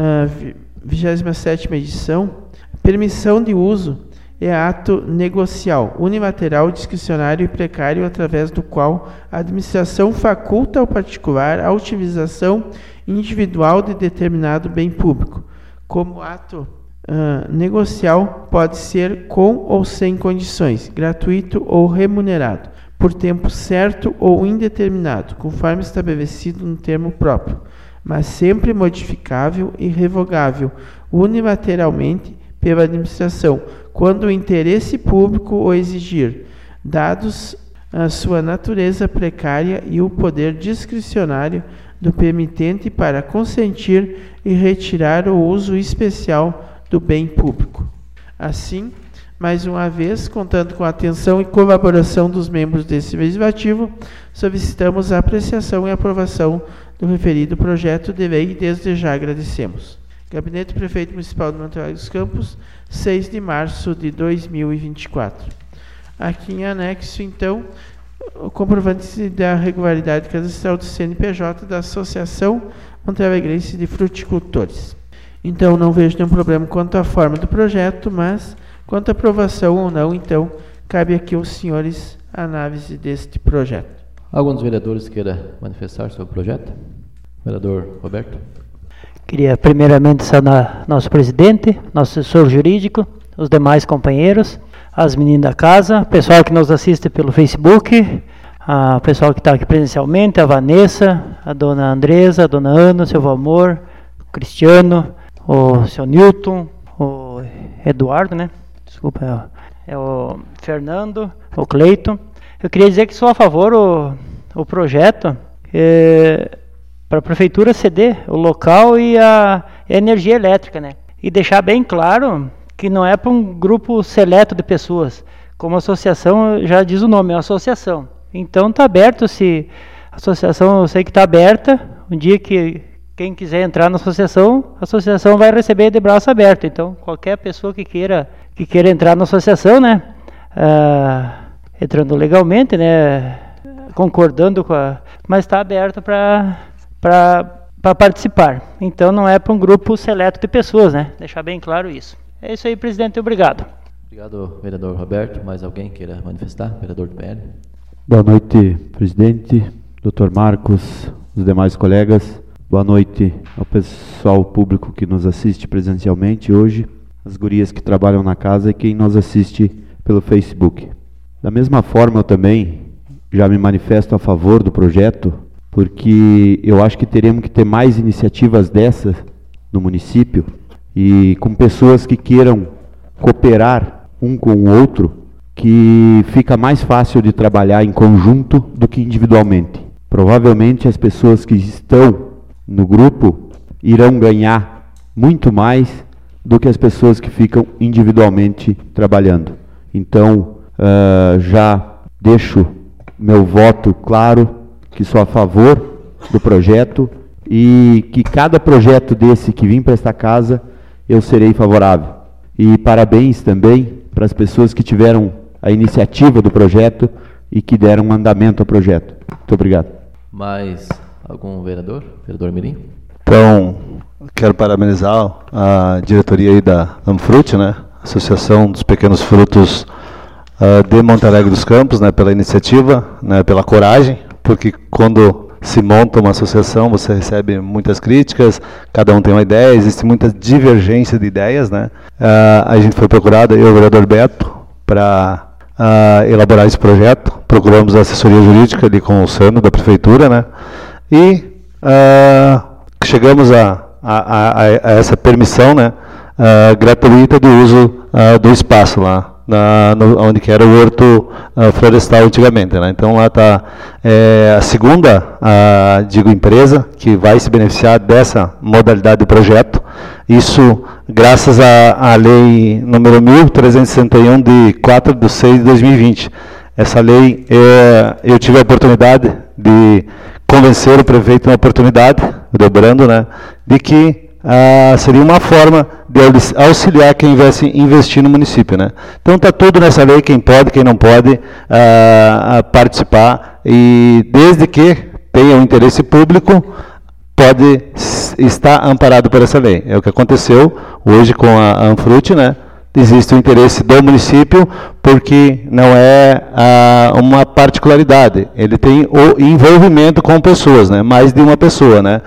27ª edição, a permissão de uso é ato negocial, unilateral, discricionário e precário, através do qual a administração faculta ao particular a utilização individual de determinado bem público. Como ato negocial, pode ser com ou sem condições, gratuito ou remunerado, por tempo certo ou indeterminado, conforme estabelecido no termo próprio, mas sempre modificável e revogável unilateralmente pela administração, quando o interesse público o exigir, dados a sua natureza precária e o poder discricionário do permitente para consentir e retirar o uso especial do bem público. Assim, mais uma vez, contando com a atenção e colaboração dos membros desse legislativo, solicitamos a apreciação e aprovação do referido projeto de lei e desde já agradecemos. Gabinete do Prefeito Municipal de Monte dos Campos, 6 de março de 2024. Aqui em anexo, então, o comprovante da regularidade cadastral do CNPJ da Associação Montealegrense de Fruticultores. Então, não vejo nenhum problema quanto à forma do projeto, mas quanto à aprovação ou não, então, cabe aqui aos senhores a análise deste projeto. Algum dos vereadores queira manifestar sobre o projeto? Vereador Roberto. Queria primeiramente saudar nosso presidente, nosso assessor jurídico, os demais companheiros, as meninas da casa, o pessoal que nos assiste pelo Facebook, o pessoal que está aqui presencialmente, a Vanessa, a dona Andresa, a dona Ana, o seu Valmor, o Cristiano, o seu Nilton, o Eduardo, né? Desculpa, é o Fernando, o Cleiton. Eu queria dizer que sou a favor o projeto para a prefeitura ceder o local e a energia elétrica, né? E deixar bem claro que não é para um grupo seleto de pessoas. Como associação, já diz o nome, é uma associação. Então está aberto, se a associação, eu sei que está aberta, um dia que quem quiser entrar na associação, a associação vai receber de braço aberto. Então, qualquer pessoa que queira entrar na associação, né? Entrando legalmente, né? Concordando com a... Mas está aberto para participar. Então não é para um grupo seleto de pessoas, né? Deixar bem claro isso. É isso aí, presidente. Obrigado. Obrigado, vereador Roberto. Mais alguém queira manifestar? Vereador do PL. Boa noite, presidente, Dr. Marcos, os demais colegas. Boa noite ao pessoal público que nos assiste presencialmente hoje, as gurias que trabalham na casa e quem nos assiste pelo Facebook. Da mesma forma, eu também já me manifesto a favor do projeto, porque eu acho que teremos que ter mais iniciativas dessas no município e com pessoas que queiram cooperar um com o outro, que fica mais fácil de trabalhar em conjunto do que individualmente. provavelmente as pessoas que estão no grupo irão ganhar muito mais do que as pessoas que ficam individualmente trabalhando. Então, já deixo meu voto claro que sou a favor do projeto e que cada projeto desse que vir para esta casa eu serei favorável. E parabéns também para as pessoas que tiveram a iniciativa do projeto e que deram andamento ao projeto. Muito obrigado. Mais algum vereador? Vereador Mirim? Então, quero parabenizar a diretoria aí da Amfrute, né? Associação dos Pequenos Frutos de Monte Alegre dos Campos, né? Pela iniciativa, né? Pela coragem, porque quando se monta uma associação, você recebe muitas críticas, cada um tem uma ideia, existe muita divergência de ideias, né? A gente foi procurado, eu e o vereador Beto, para elaborar esse projeto. Procuramos a assessoria jurídica ali com o Sandro, da prefeitura, né? E chegamos a essa permissão, né? Gratuita do uso do espaço lá, onde que era o horto florestal antigamente, né? Então lá está a segunda, empresa que vai se beneficiar dessa modalidade de projeto. Isso graças à lei número 1361 de 4/6/2020. Essa lei, eu tive a oportunidade de convencer o prefeito na oportunidade, o Debrando, né, de que seria uma forma de auxiliar quem investir no município, né? Então está tudo nessa lei, quem pode, quem não pode participar, e desde que tenha um interesse público, pode estar amparado por essa lei. É o que aconteceu hoje com a Amfrute, né? Existe o interesse do município, porque não é uma particularidade, ele tem o envolvimento com pessoas, né? Mais de uma pessoa, né?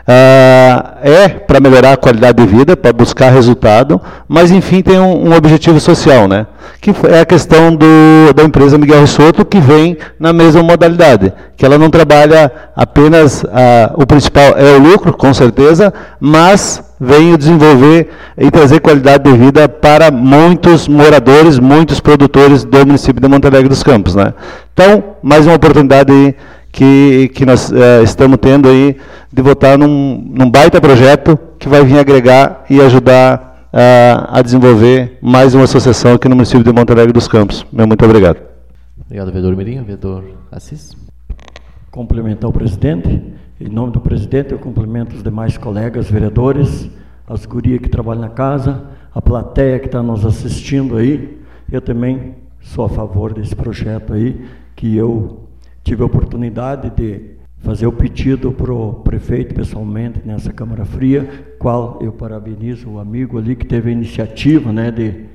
É para melhorar a qualidade de vida, para buscar resultado, mas enfim tem um objetivo social, né? Que é a questão da empresa Miguel Rissoto, que vem na mesma modalidade, que ela não trabalha apenas, o principal é o lucro, com certeza, mas vem desenvolver e trazer qualidade de vida para muitos moradores, muitos produtores do município de Monte Alegre dos Campos, né? Então, mais uma oportunidade aí que nós estamos tendo aí de votar num baita projeto que vai vir agregar e ajudar a desenvolver mais uma associação aqui no município de Monte Alegre dos Campos. Muito obrigado. Obrigado, vereador Mirim. Vereador Assis. Complementar o presidente. Em nome do presidente, eu cumprimento os demais colegas vereadores, as gurias que trabalham na casa, a plateia que está nos assistindo aí. Eu também sou a favor desse projeto aí, que eu tive a oportunidade de fazer o pedido para o prefeito pessoalmente nessa Câmara Fria, qual eu parabenizo o amigo ali que teve a iniciativa, né,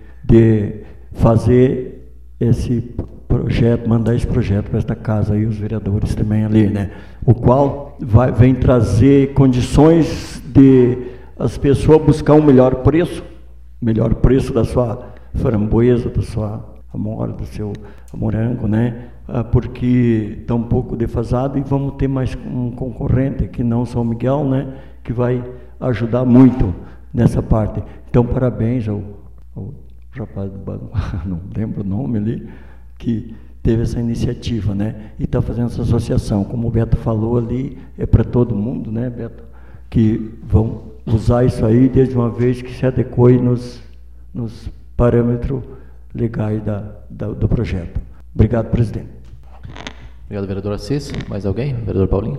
de fazer esse projeto, mandar esse projeto para esta casa e os vereadores também ali, né, o qual vem trazer condições de as pessoas buscar um melhor preço da sua framboesa, da sua amora, do seu morango, né, porque está um pouco defasado, e vamos ter mais um concorrente que não São Miguel, né, que vai ajudar muito nessa parte. Então, parabéns ao rapaz do banco, não lembro o nome ali, que teve essa iniciativa, né, e está fazendo essa associação. Como o Beto falou ali, é para todo mundo, né, Beto, que vão usar isso aí desde uma vez que se adeque nos parâmetros legais do projeto. Obrigado, presidente. Obrigado, vereador Assis. Mais alguém? Vereador Paulinho.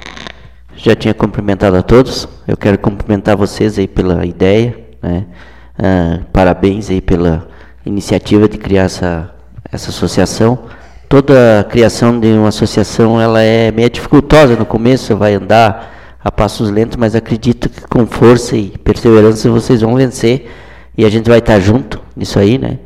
Já tinha cumprimentado a todos. Eu quero cumprimentar vocês aí pela ideia, né? Parabéns aí pela iniciativa de criar essa associação. Toda a criação de uma associação, ela é meio dificultosa no começo, vai andar a passos lentos, mas acredito que com força e perseverança vocês vão vencer, e a gente vai estar junto nisso aí, né?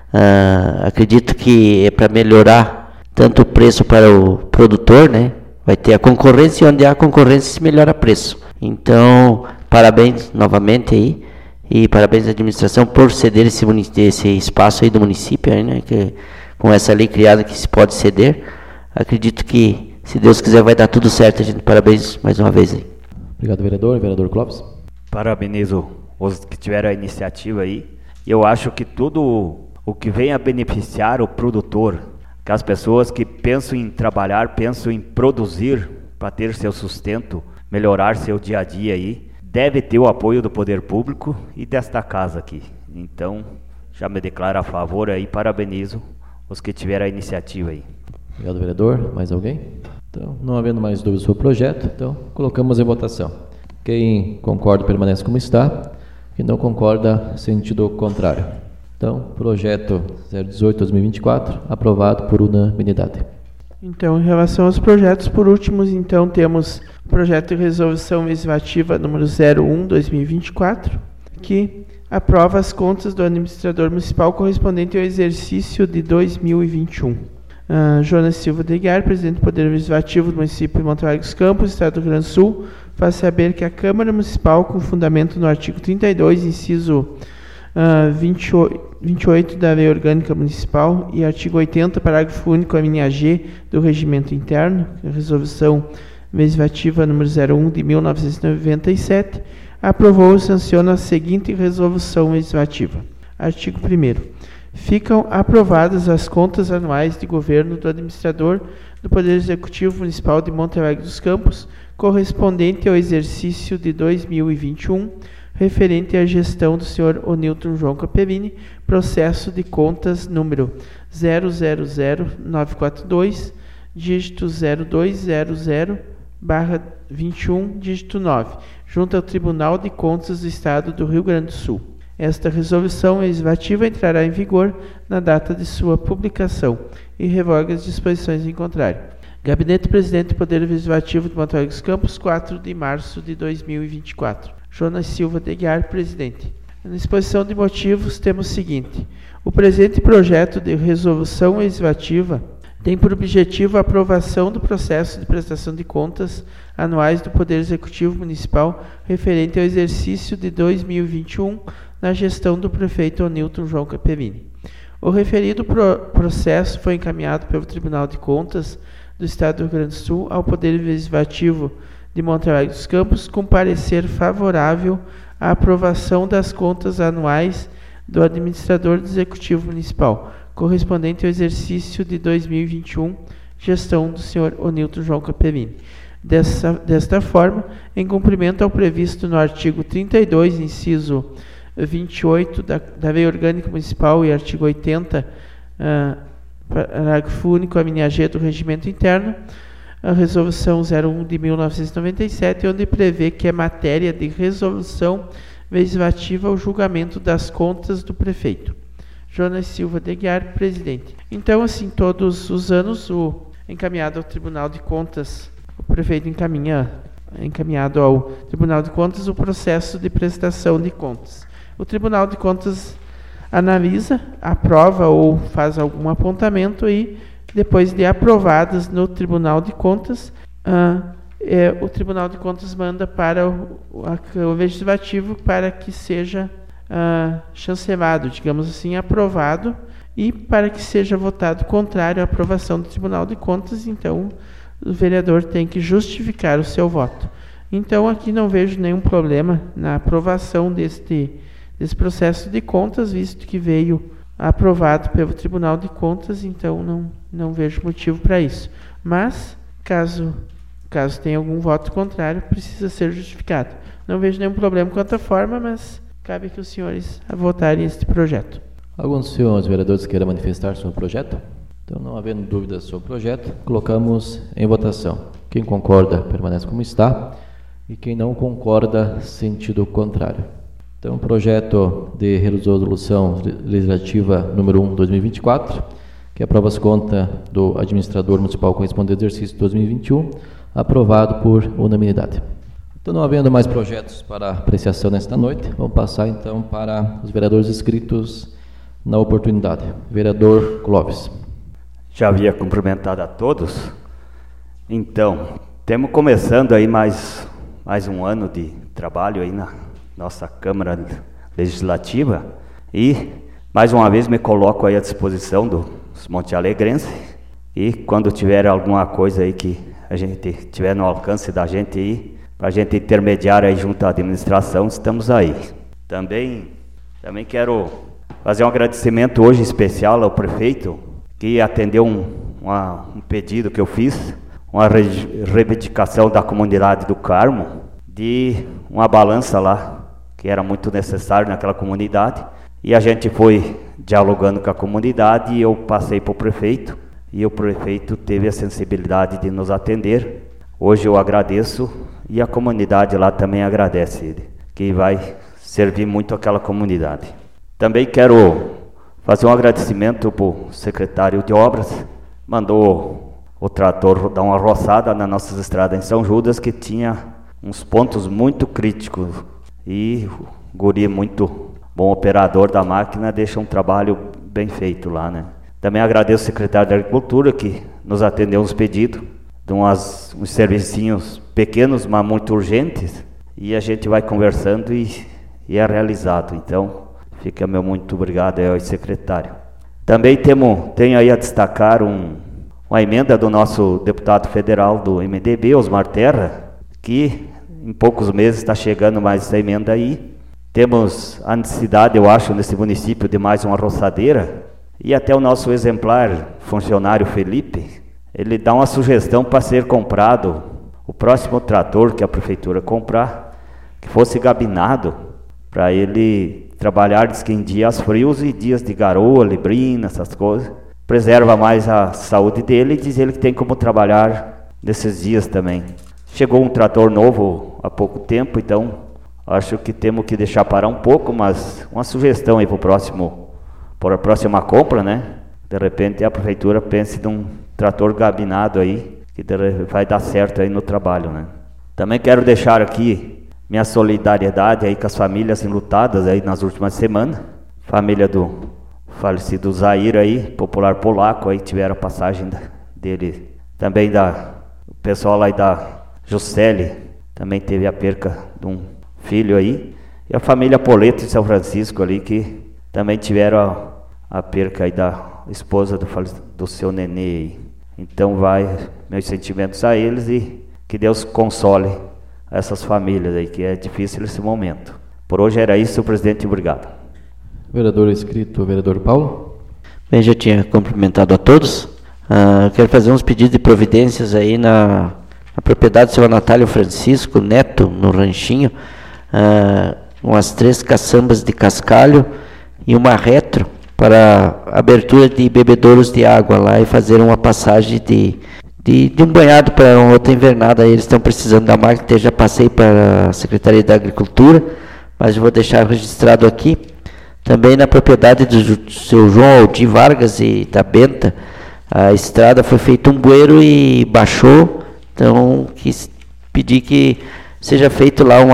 Acredito que é para melhorar tanto o preço para o produtor, né? Vai ter a concorrência, e onde há concorrência se melhora o preço. Então, parabéns novamente aí, e parabéns à administração por ceder esse espaço aí do município, aí, né? Que, com essa lei criada que se pode ceder, acredito que, se Deus quiser, vai dar tudo certo. A gente parabéns mais uma vez aí. Obrigado, vereador. Vereador Clóvis. Parabenizo os que tiveram a iniciativa aí. Eu acho que tudo o que vem a beneficiar o produtor, que as pessoas que pensam em trabalhar, pensam em produzir, para ter seu sustento, melhorar seu dia a dia aí, deve ter o apoio do poder público e desta casa aqui. Então, já me declaro a favor aí, parabenizo os que tiveram a iniciativa aí. Obrigado, vereador. Mais alguém? Então, não havendo mais dúvidas sobre o projeto, então colocamos em votação. Quem concorda permanece como está. Quem não concorda, sentido contrário. Então, projeto 018/2024, aprovado por unanimidade. Então, em relação aos projetos, por último, então, temos o projeto de resolução legislativa número 01/2024, que aprova as contas do administrador municipal correspondente ao exercício de 2021. Jonas Silva de Aguiar, presidente do Poder Legislativo do município de Monte Alegre dos Campos, Estado do Rio Grande do Sul, faz saber que a Câmara Municipal, com fundamento no artigo 32, inciso 28 da Lei Orgânica Municipal e artigo 80, parágrafo único, a linha G do Regimento Interno, resolução legislativa número 01 de 1997, aprovou e sanciona a seguinte resolução legislativa. Artigo 1º. Ficam aprovadas as contas anuais de governo do administrador do Poder Executivo Municipal de Monte Alegre dos Campos, correspondente ao exercício de 2021, referente à gestão do Sr. Onilton João Capellini, processo de contas número 000942, dígito 0200/21, dígito 9, junto ao Tribunal de Contas do Estado do Rio Grande do Sul. Esta resolução legislativa entrará em vigor na data de sua publicação e revoga as disposições em contrário. Gabinete Presidente do Poder Legislativo de Monte Alegre dos Campos, 4 de março de 2024. Jonas Silva de Aguiar, presidente. Na exposição de motivos, temos o seguinte. O presente projeto de resolução legislativa tem por objetivo a aprovação do processo de prestação de contas anuais do Poder Executivo Municipal referente ao exercício de 2021 na gestão do prefeito Onilton João Capellini. O referido processo foi encaminhado pelo Tribunal de Contas do Estado do Rio Grande do Sul ao Poder Legislativo de Monte Alegre dos Campos, com parecer favorável à aprovação das contas anuais do administrador do Executivo Municipal, correspondente ao exercício de 2021, gestão do Sr. Onilton João Capellini. Desta forma, em cumprimento ao previsto no artigo 32, inciso 28 da Lei Orgânica Municipal e artigo 80, parágrafo único, a linha G do Regimento Interno, a resolução 01 de 1997, onde prevê que é matéria de resolução legislativa o julgamento das contas do prefeito. Jonas Silva de Aguiar, presidente. Então, assim, todos os anos, encaminhado ao Tribunal de Contas, o prefeito encaminhado ao Tribunal de Contas o processo de prestação de contas. O Tribunal de Contas analisa, aprova ou faz algum apontamento e, depois de aprovadas no Tribunal de Contas, o Tribunal de Contas manda para o Legislativo para que seja chancelado, digamos assim, aprovado, e para que seja votado contrário à aprovação do Tribunal de Contas, então o vereador tem que justificar o seu voto. Então aqui não vejo nenhum problema na aprovação desse processo de contas, visto que veio aprovado pelo Tribunal de Contas, então não vejo motivo para isso. Mas, caso tenha algum voto contrário, precisa ser justificado. Não vejo nenhum problema quanto à forma, mas cabe que os senhores votarem este projeto. Alguns senhores vereadores queiram manifestar sobre o projeto? Então, não havendo dúvidas sobre o projeto, colocamos em votação. Quem concorda, permanece como está. E quem não concorda, sentido contrário. Então, projeto de resolução legislativa número 1/2024, que aprova as contas do administrador municipal correspondente ao exercício de 2021, aprovado por unanimidade. Então, não havendo mais projetos para apreciação nesta noite, vamos passar então para os vereadores inscritos na oportunidade. Vereador Clóvis. Já havia cumprimentado a todos. Então, temos começando aí mais um ano de trabalho aí na nossa Câmara Legislativa e, mais uma vez, me coloco aí à disposição dos montealegrenses e, quando tiver alguma coisa aí que a gente tiver no alcance da gente aí, para a gente intermediar aí junto à administração, estamos aí. Também quero fazer um agradecimento hoje especial ao prefeito, que atendeu um pedido que eu fiz. uma reivindicação da comunidade do Carmo, de uma balança lá, que era muito necessário naquela comunidade. E a gente foi dialogando com a comunidade e eu passei para o prefeito. E o prefeito teve a sensibilidade de nos atender. Hoje eu agradeço e a comunidade lá também agradece ele, que vai servir muito aquela comunidade. Também quero fazer um agradecimento para o secretário de obras, mandou o trator dar uma roçada nas nossas estradas em São Judas, que tinha uns pontos muito críticos, e o guri, muito bom operador da máquina, deixa um trabalho bem feito lá, né? Também agradeço o secretário da Agricultura, que nos atendeu uns pedidos de uns servicinhos pequenos, mas muito urgentes, e a gente vai conversando e é realizado. Então, fica meu muito obrigado ao secretário. Também tenho aí a destacar uma emenda do nosso deputado federal do MDB, Osmar Terra, que em poucos meses está chegando mais essa emenda aí. Temos a necessidade, eu acho, nesse município de mais uma roçadeira, e até o nosso exemplar funcionário Felipe, ele dá uma sugestão para ser comprado o próximo trator que a prefeitura comprar, que fosse gabinado, para ele trabalhar, diz que em dias frios e dias de garoa, librina, essas coisas. Preserva mais a saúde dele e diz ele que tem como trabalhar nesses dias também. Chegou um trator novo há pouco tempo, então acho que temos que deixar parar um pouco, mas uma sugestão aí para a próxima compra, né? De repente a prefeitura pense num trator gabinado aí, que vai dar certo aí no trabalho, né? Também quero deixar aqui minha solidariedade aí com as famílias enlutadas aí nas últimas semanas. Família do falecido Zair aí, popular polaco, aí tiveram a passagem dele. Também o pessoal aí da Juscelli também teve a perca de um filho aí. E a família Poleto de São Francisco ali, que também tiveram a perca aí da esposa do seu nenê aí. Então meus sentimentos a eles e que Deus console essas famílias aí, que é difícil nesse momento. Por hoje era isso, presidente, obrigado. Vereador inscrito, vereador Paulo. Bem, já tinha cumprimentado a todos. Quero fazer uns pedidos de providências aí na propriedade do seu Anatólio Francisco Neto, no Ranchinho, umas 3 caçambas de cascalho e uma retro para abertura de bebedouros de água lá e fazer uma passagem de um banhado para uma outra invernada. Eles estão precisando da máquina, eu já passei para a Secretaria da Agricultura, mas vou deixar registrado aqui. Também na propriedade do seu João Aldir Vargas e da Benta, a estrada foi feito um bueiro e baixou, então pedi que seja feito lá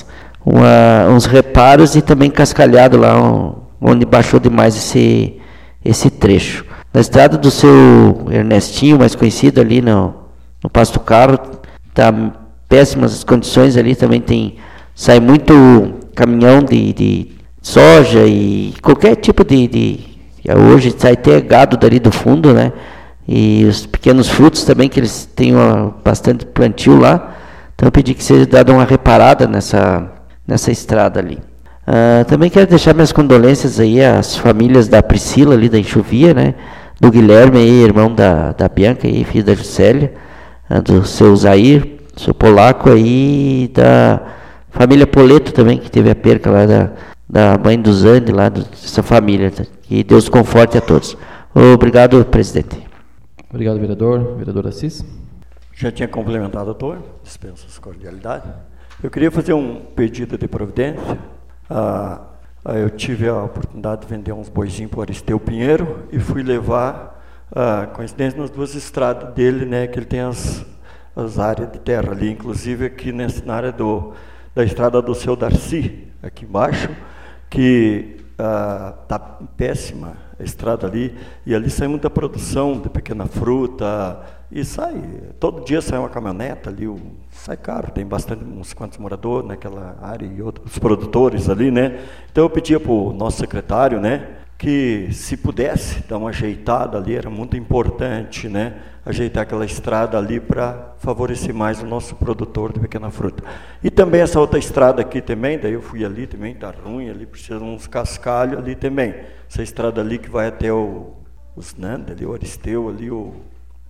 uns reparos e também cascalhado lá onde baixou demais esse trecho. Na estrada do seu Ernestinho, mais conhecido ali no Pasto Carro, está péssimas as condições ali, também sai muito caminhão de soja e qualquer tipo hoje sai até gado dali do fundo, né? E os pequenos frutos também, que eles têm bastante plantio lá, então eu pedi que seja dada uma reparada nessa estrada ali. Também quero deixar minhas condolências aí às famílias da Priscila ali da Enxuvia, né? Do Guilherme aí, irmão da Bianca aí, filho da Juscelia, do seu Zair, seu polaco aí, da família Poleto também, que teve a perca lá da mãe do Zandi, lá dessa família. Que Deus conforte a todos. Obrigado, presidente. Obrigado, vereador. Vereador Assis. Já tinha complementado, doutor, dispenso as cordialidades. Eu queria fazer um pedido de providência. Eu tive a oportunidade de vender uns boizinhos para o Aristeu Pinheiro e fui levar, coincidência, nas 2 estradas dele, né, que ele tem as áreas de terra ali, inclusive aqui na área da estrada do seu Darcy, aqui embaixo, que está péssima a estrada ali, e ali sai muita produção de pequena fruta, e todo dia sai uma caminhoneta ali, sai caro, tem bastante, uns quantos moradores naquela área e outros produtores ali, né? Então eu pedia para o nosso secretário, né, que se pudesse dar uma ajeitada ali, era muito importante, né, ajeitar aquela estrada ali para favorecer mais o nosso produtor de pequena fruta. E também essa outra estrada aqui também, daí eu fui ali também, está ruim, ali precisa de uns cascalhos ali também. Essa estrada ali que vai até os Nanda, ali, o Aristeu, ali,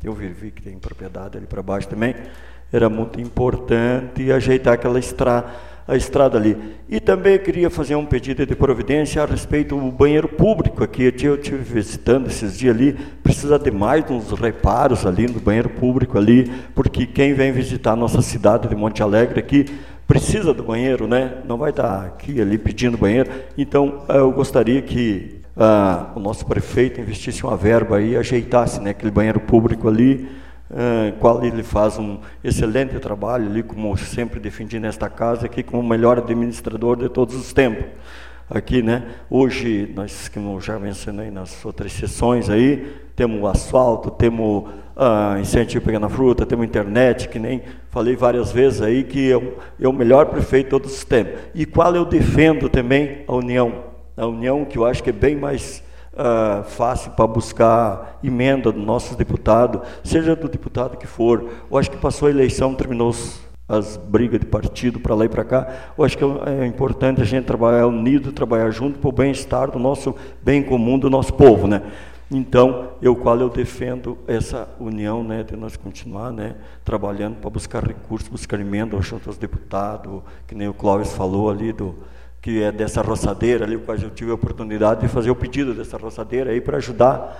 eu vi que tem propriedade ali para baixo também, era muito importante ajeitar aquela a estrada ali. E também queria fazer um pedido de providência a respeito do banheiro público aqui. Eu estive visitando esses dias ali, precisa de mais uns reparos ali no banheiro público ali, porque quem vem visitar a nossa cidade de Monte Alegre aqui precisa do banheiro, né? Não vai estar aqui ali pedindo banheiro. Então eu gostaria que o nosso prefeito investisse uma verba aí, ajeitasse, né, aquele banheiro público ali, qual ele faz um excelente trabalho ali, como sempre defendi nesta casa aqui, como o melhor administrador de todos os tempos aqui, né? Hoje nós, como já mencionei nas outras sessões aí, temos o asfalto, temos incentivo pegando a fruta, temos internet, que nem falei várias vezes aí, que é o melhor prefeito de todos os tempos. E qual eu defendo também? A união, que eu acho que é bem mais fácil para buscar emenda dos nossos deputados, seja do deputado que for. Eu acho que passou a eleição, terminou as brigas de partido para lá e para cá. Eu acho que é importante a gente trabalhar unido, trabalhar junto para o bem-estar do nosso bem comum, do nosso povo, né? Então, eu defendo essa união, né, de nós continuar, né, trabalhando para buscar recursos, buscar emenda junto aos deputados, que nem o Clóvis falou ali que é dessa roçadeira ali, quase eu tive a oportunidade de fazer o pedido dessa roçadeira aí para ajudar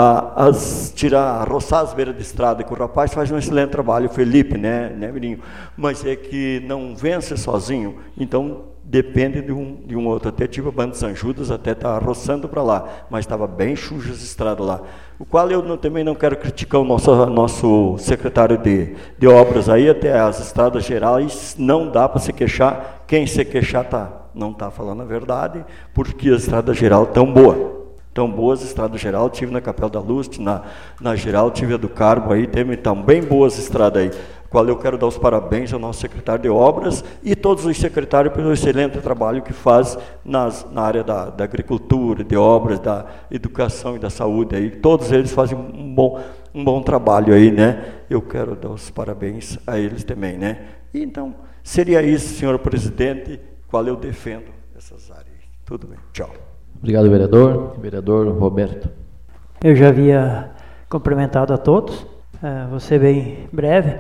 a roçar as beiras de estrada, que o rapaz faz um excelente trabalho, o Felipe, né, Mirinho? Mas é que não vence sozinho, então depende de uma outra. Até tive a Banda de São Judas, até está roçando para lá, mas estava bem suja as estradas lá. O qual eu também não quero criticar o nosso secretário de obras aí, até as estradas gerais não dá para se queixar. Quem se queixar não está falando a verdade, porque a estrada geral tão boas, estradas geral, tive na Capela da Luz, na geral, tive a do Carmo aí, tão bem boas estradas aí, qual eu quero dar os parabéns ao nosso secretário de obras e todos os secretários pelo excelente trabalho que faz na área da agricultura, de obras, da educação e da saúde aí, todos eles fazem um bom trabalho aí, né? Eu quero dar os parabéns a eles também, né? E então, seria isso, senhor presidente, qual eu defendo essas áreas. Tudo bem, tchau. Obrigado, vereador. Vereador Roberto. Eu já havia cumprimentado a todos, vou ser bem breve.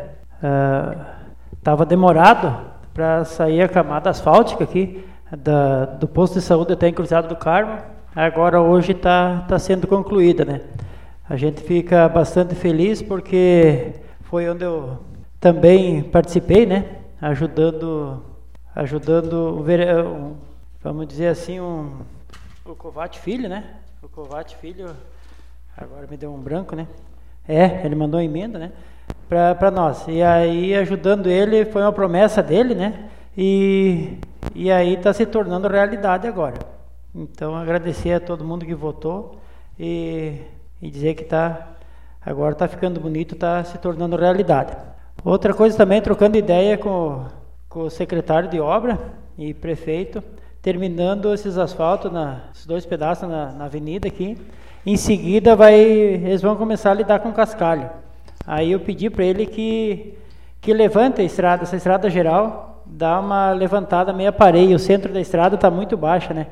Estava demorado para sair a camada asfáltica aqui, do posto de saúde até em Cruzado do Carmo. Agora, hoje, está sendo concluída, né? A gente fica bastante feliz porque foi onde eu também participei, né? Ajudando vamos dizer assim, o Covate Filho, né? O Covate Filho, agora me deu um branco, né? Ele mandou uma emenda, né? Para nós. E aí, ajudando ele, foi uma promessa dele, né? E aí está se tornando realidade agora. Então, agradecer a todo mundo que votou e dizer que agora está ficando bonito, está se tornando realidade. Outra coisa também, trocando ideia com o secretário de obra e prefeito, terminando esses asfaltos, esses 2 pedaços na avenida aqui. Em seguida, eles vão começar a lidar com cascalho. Aí eu pedi para ele que levante essa estrada geral, dá uma levantada meia pareia. O centro da estrada está muito baixa, né?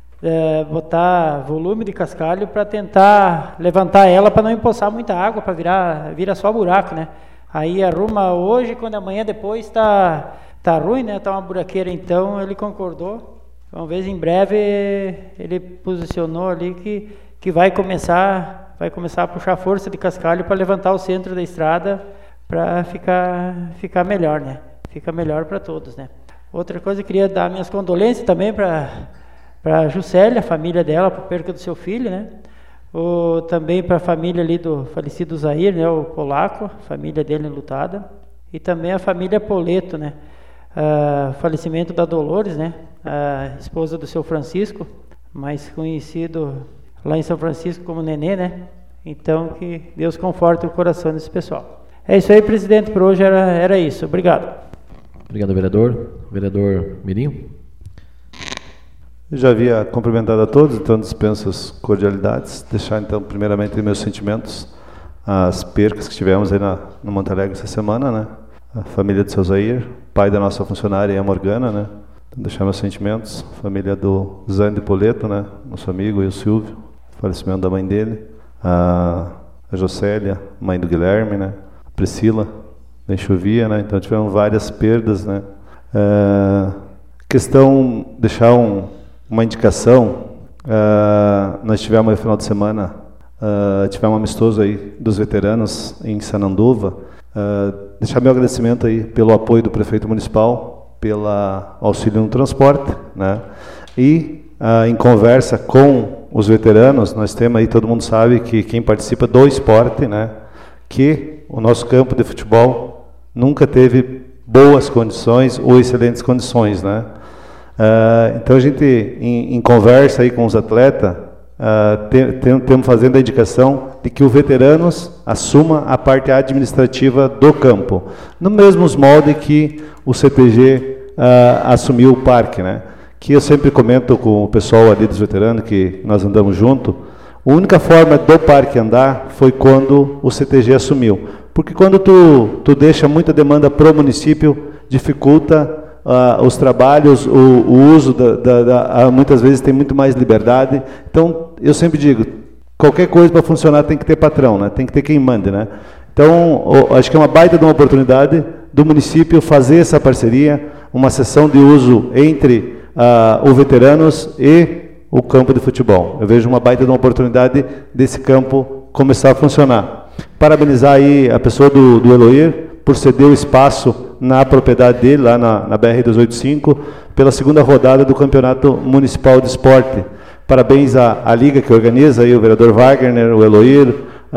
Botar volume de cascalho para tentar levantar ela, para não empoçar muita água, para vira só buraco, né? Aí arruma hoje, quando amanhã depois está ruim, né? Está uma buraqueira, então ele concordou. Uma vez em breve ele posicionou ali que vai começar a puxar força de cascalho para levantar o centro da estrada para ficar melhor, né? Fica melhor para todos, né? Outra coisa, eu queria dar minhas condolências também para a Juscelia, a família dela, por perca do seu filho, né? Também para a família ali do falecido Zair, né? O polaco, família dele enlutada. E também a família Poleto, né? Falecimento da Dolores, né? A esposa do seu Francisco, mais conhecido lá em São Francisco como Nenê, né? Então, que Deus conforte o coração desse pessoal. É isso aí, presidente, por hoje era isso. Obrigado. Obrigado, vereador. Vereador Mirinho. Eu já havia cumprimentado a todos, então dispenso as cordialidades. Deixar, então, primeiramente, meus sentimentos às percas que tivemos aí no Monte Alegre essa semana, né? A família do seu Zair, pai da nossa funcionária, a Morgana, né? Então, deixar meus sentimentos. Família do Zane de Poleto, né? Nosso amigo, e o Silvio, falecimento da mãe dele. A a Jocélia, mãe do Guilherme, né? A Priscila, nem chovia, né? Então tivemos várias perdas, né? Questão, deixar uma indicação, nós tivemos no final de semana, tivemos um amistoso aí dos veteranos em Sananduva, deixar meu agradecimento aí pelo apoio do prefeito municipal, pelo auxílio no transporte, né? E em conversa com os veteranos, nós temos aí, todo mundo sabe que quem participa do esporte, né? Que o nosso campo de futebol nunca teve boas condições ou excelentes condições, né? Então a gente, em conversa aí com os atletas, temos fazendo a indicação de que os veteranos assuma a parte administrativa do campo, no mesmo molde que o CTG assumiu o parque, né? Que eu sempre comento com o pessoal ali dos veteranos, que nós andamos junto, a única forma do parque andar foi quando o CTG assumiu, porque quando tu deixa muita demanda para o município, dificulta os trabalhos, o uso, muitas vezes tem muito mais liberdade. Então, eu sempre digo, qualquer coisa para funcionar tem que ter patrão, né? Tem que ter quem mande, né? Então, acho que é uma baita de uma oportunidade do município fazer essa parceria, uma sessão de uso entre os veteranos e o campo de futebol. Eu vejo uma baita de uma oportunidade desse campo começar a funcionar. Parabenizar aí a pessoa do Eloir por ceder o espaço na propriedade dele, lá na BR-285, pela segunda rodada do Campeonato Municipal de Esporte. Parabéns à Liga que organiza, aí, o vereador Wagner, o Eloir,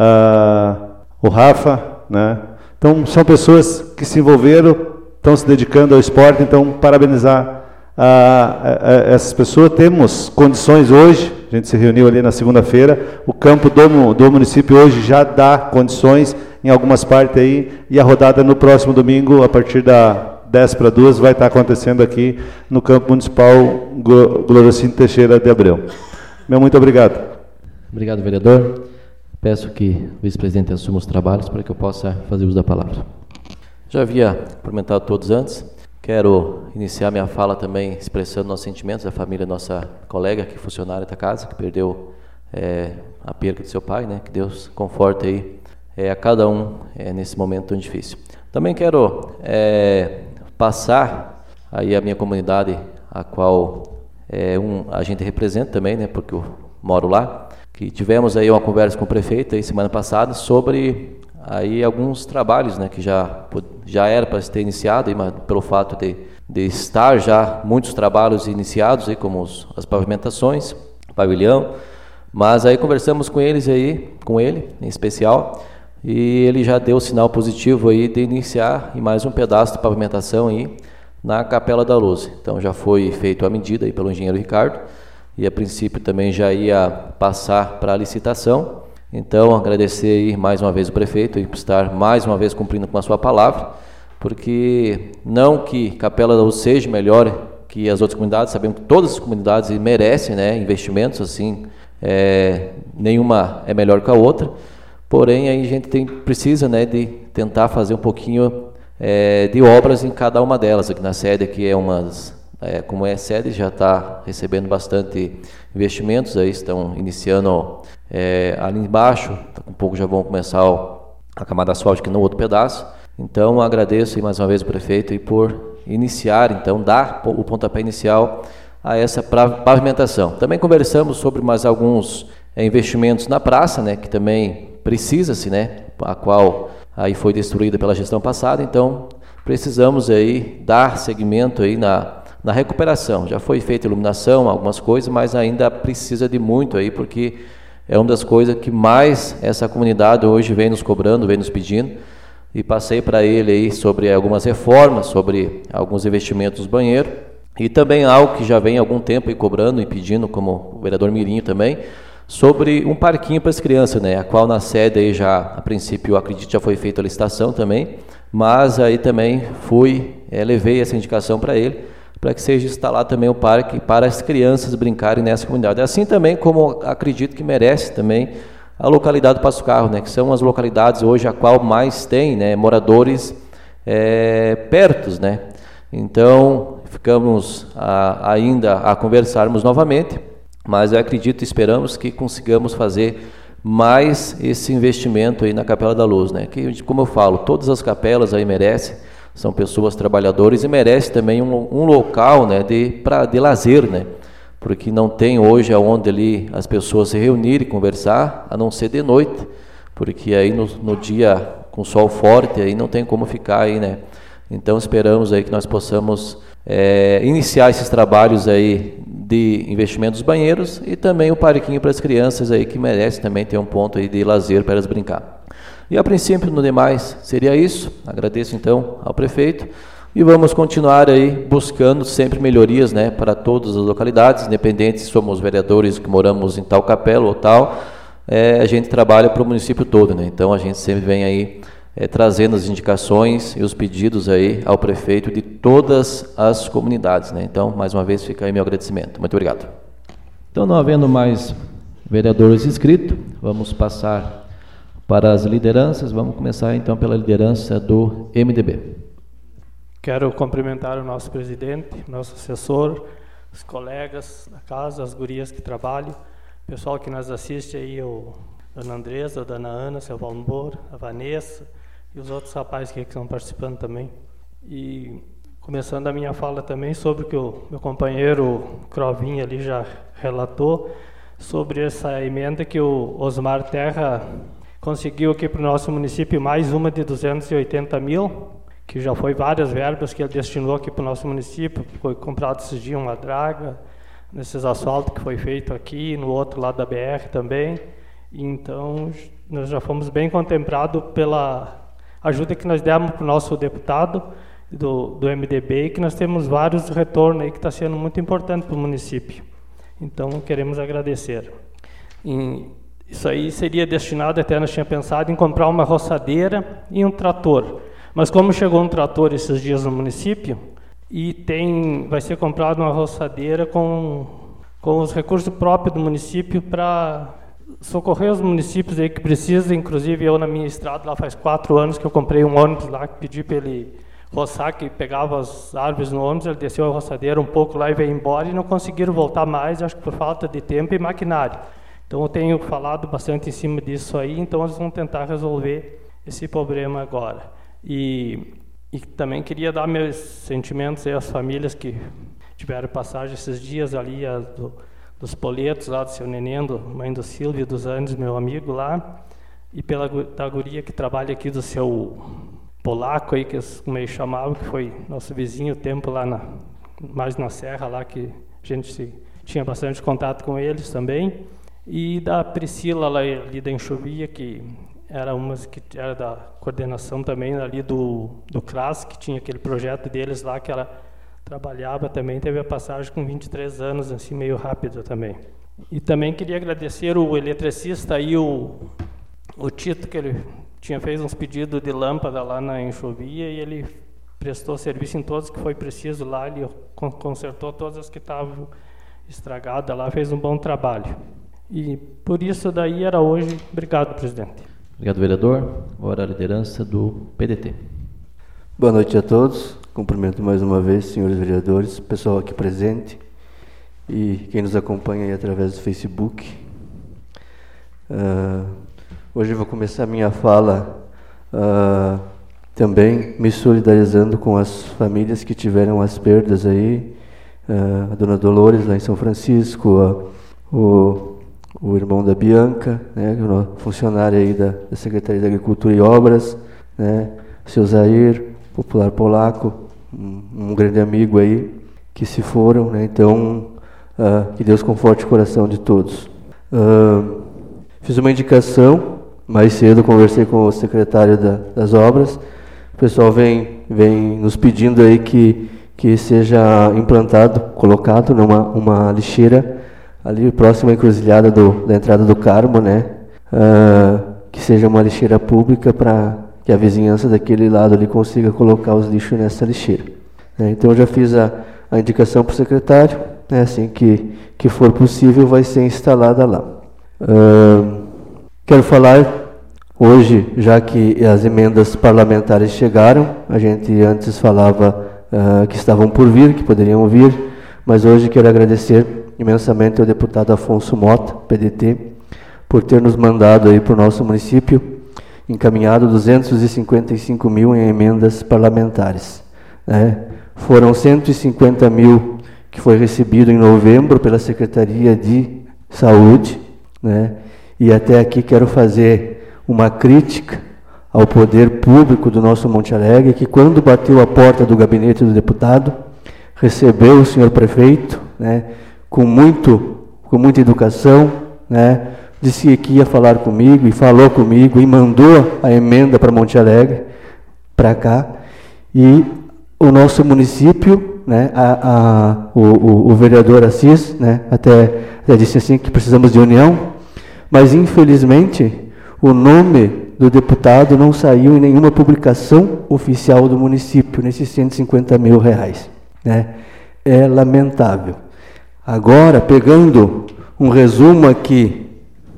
o Rafa, né? Então, são pessoas que se envolveram, estão se dedicando ao esporte, então, parabenizar essas pessoas. Temos condições hoje, a gente se reuniu ali na segunda-feira, o campo do município hoje já dá condições em algumas partes aí, e a rodada no próximo domingo, a partir da 1:50, vai estar acontecendo aqui no campo municipal Glorocino Teixeira de Abreu. Meu muito obrigado. Obrigado, vereador. Peço que o vice-presidente assuma os trabalhos para que eu possa fazer uso da palavra. Já havia cumprimentado todos antes. Quero iniciar minha fala também expressando nossos sentimentos da família, nossa colega, que é funcionária da casa, que perdeu a perda de seu pai, né? Que Deus conforte aí a cada um nesse momento tão difícil. Também quero passar aí a minha comunidade, a qual a gente representa também, né? Porque eu moro lá, que tivemos aí uma conversa com o prefeito aí semana passada sobre aí alguns trabalhos, né, que já era para ter iniciado, mas pelo fato de estar já muitos trabalhos iniciados, aí, como as pavimentações, pavilhão, mas aí conversamos com ele em especial, e ele já deu sinal positivo aí de iniciar em mais um pedaço de pavimentação aí na Capela da Luz. Então já foi feita a medida aí pelo engenheiro Ricardo, e a princípio também já ia passar para a licitação. Então, agradecer aí mais uma vez o prefeito e por estar mais uma vez cumprindo com a sua palavra, porque não que Capela da Luz seja melhor que as outras comunidades, sabemos que todas as comunidades merecem, né, investimentos, assim, nenhuma é melhor que a outra, porém aí a gente precisa, né, de tentar fazer um pouquinho de obras em cada uma delas. Aqui na sede, aqui como é sede, já está recebendo bastante investimentos, aí estão iniciando ali embaixo, um pouco já vão começar a camada asfáltica no outro pedaço. Então agradeço aí mais uma vez o prefeito aí por iniciar, então dar o pontapé inicial a essa pavimentação. Também conversamos sobre mais alguns investimentos na praça, né, que também precisa-se, né, a qual aí foi destruída pela gestão passada. Então precisamos aí dar seguimento aí na recuperação. Já foi feita iluminação, algumas coisas, mas ainda precisa de muito aí, porque é uma das coisas que mais essa comunidade hoje vem nos cobrando, vem nos pedindo. E passei para ele aí sobre algumas reformas, sobre alguns investimentos nos banheiros, e também algo que já vem há algum tempo aí cobrando e pedindo, como o vereador Mirinho também, sobre um parquinho para as crianças, né, a qual na sede aí já, a princípio, eu acredito já foi feita a licitação também, mas aí também levei essa indicação para ele, para que seja instalado também o parque para as crianças brincarem nessa comunidade. Assim também como acredito que merece também a localidade do Passo Carro, né, que são as localidades hoje a qual mais tem, né, moradores pertos, né. Então ficamos ainda a conversarmos novamente, mas eu acredito e esperamos que consigamos fazer mais esse investimento aí na Capela da Luz, né? Que, como eu falo, todas as capelas aí merecem, são pessoas trabalhadoras e merece também um local, né, de lazer, né? Porque não tem hoje aonde ali as pessoas se reunirem e conversar, a não ser de noite, porque aí no dia com sol forte aí não tem como ficar aí, né? Então esperamos aí que nós possamos iniciar esses trabalhos aí de investimento dos banheiros e também o parquinho para as crianças aí, que merece também ter um ponto aí de lazer para elas brincar. E a princípio, no demais, seria isso. Agradeço então ao prefeito e vamos continuar aí buscando sempre melhorias, né, para todas as localidades, independente se somos vereadores que moramos em tal capela ou tal, a gente trabalha para o município todo, né? Então a gente sempre vem aí trazendo as indicações e os pedidos aí ao prefeito de todas as comunidades, né? Então, mais uma vez, fica aí meu agradecimento. Muito obrigado. Então, não havendo mais vereadores inscritos, vamos passar para as lideranças. Vamos começar então pela liderança do MDB. Quero cumprimentar o nosso presidente, nosso assessor, os colegas da casa, as gurias que trabalham, o pessoal que nos assiste aí, a Dona Andresa, a Dona Ana, o seu Valmor, a Vanessa e os outros rapazes que estão participando também. E começando a minha fala também sobre o que o meu companheiro Crovinha ali já relatou, sobre essa emenda que o Osmar Terra conseguiu aqui para o nosso município mais uma de 280 mil, que já foi várias verbas que ele destinou aqui para o nosso município. Foi comprado esses dias uma draga, nesses asfaltos que foi feito aqui, no outro lado da BR também. Então, nós já fomos bem contemplados pela ajuda que nós demos para o nosso deputado do MDB, e que nós temos vários retornos aí que está sendo muito importante para o município. Então, queremos agradecer. Isso aí seria destinado, até nós tínhamos pensado em comprar uma roçadeira e um trator. Mas como chegou um trator esses dias no município, e vai ser comprada uma roçadeira com os recursos próprios do município para socorrer os municípios aí que precisam. Inclusive, eu na minha estrada, lá faz 4 anos que eu comprei um ônibus lá, que pedi para ele roçar, que pegava as árvores no ônibus, ele desceu a roçadeira um pouco lá e veio embora, e não conseguiram voltar mais, acho que por falta de tempo e maquinário. Então, eu tenho falado bastante em cima disso aí, então nós vamos tentar resolver esse problema agora. E também queria dar meus sentimentos aí às famílias que tiveram passagem esses dias ali, dos Poletos, lá do seu Neném, mãe do Silvio, dos Andes, meu amigo lá, e da guria que trabalha aqui do seu Polaco, aí, que como eles chamavam, que foi nosso vizinho o tempo lá mais na serra, lá que a gente tinha bastante contato com eles também. E da Priscila, lá ali da Enxovia, que era que era da coordenação também ali do CRAS, que tinha aquele projeto deles lá, que ela trabalhava também, teve a passagem com 23 anos, assim, meio rápido também. E também queria agradecer o eletricista aí, o Tito, que ele fez uns pedidos de lâmpada lá na Enxovia, e ele prestou serviço em todos que foi preciso lá, ele consertou todas as que estavam estragadas lá, fez um bom trabalho. E por isso daí era hoje. Obrigado, presidente. Obrigado, vereador. Agora a liderança do PDT. Boa noite a todos. Cumprimento mais uma vez, senhores vereadores, pessoal aqui presente e quem nos acompanha aí através do Facebook. Hoje eu vou começar a minha fala também me solidarizando com as famílias que tiveram as perdas aí. A dona Dolores lá em São Francisco, o irmão da Bianca, né, funcionário aí da Secretaria de Agricultura e Obras, né, o seu Zair, popular polaco, um grande amigo aí, que se foram, né, então, que Deus conforte o coração de todos. Fiz uma indicação, mais cedo conversei com o secretário das obras, o pessoal vem nos pedindo aí que seja colocado numa lixeira ali próximo à encruzilhada da entrada do Carmo, né? Que seja uma lixeira pública para que a vizinhança daquele lado ali consiga colocar os lixos nessa lixeira. Então eu já fiz a indicação para o secretário, né? Assim que for possível vai ser instalada lá. Quero falar hoje, já que as emendas parlamentares chegaram, a gente antes falava que estavam por vir, que poderiam vir, mas hoje quero agradecer imensamente ao deputado Afonso Mota, PDT, por ter nos mandado aí para o nosso município, encaminhado 255 mil em emendas parlamentares. Foram 150 mil que foi recebido em novembro pela Secretaria de Saúde, e até aqui quero fazer uma crítica ao poder público do nosso Monte Alegre, que quando bateu a porta do gabinete do deputado, recebeu o senhor prefeito, com muita educação, disse que ia falar comigo, e falou comigo, e mandou a emenda para Monte Alegre, para cá, e o nosso município, o vereador Assis, até disse assim que precisamos de união, mas infelizmente o nome do deputado não saiu em nenhuma publicação oficial do município, nesses 150 mil reais. É lamentável. Agora, pegando um resumo aqui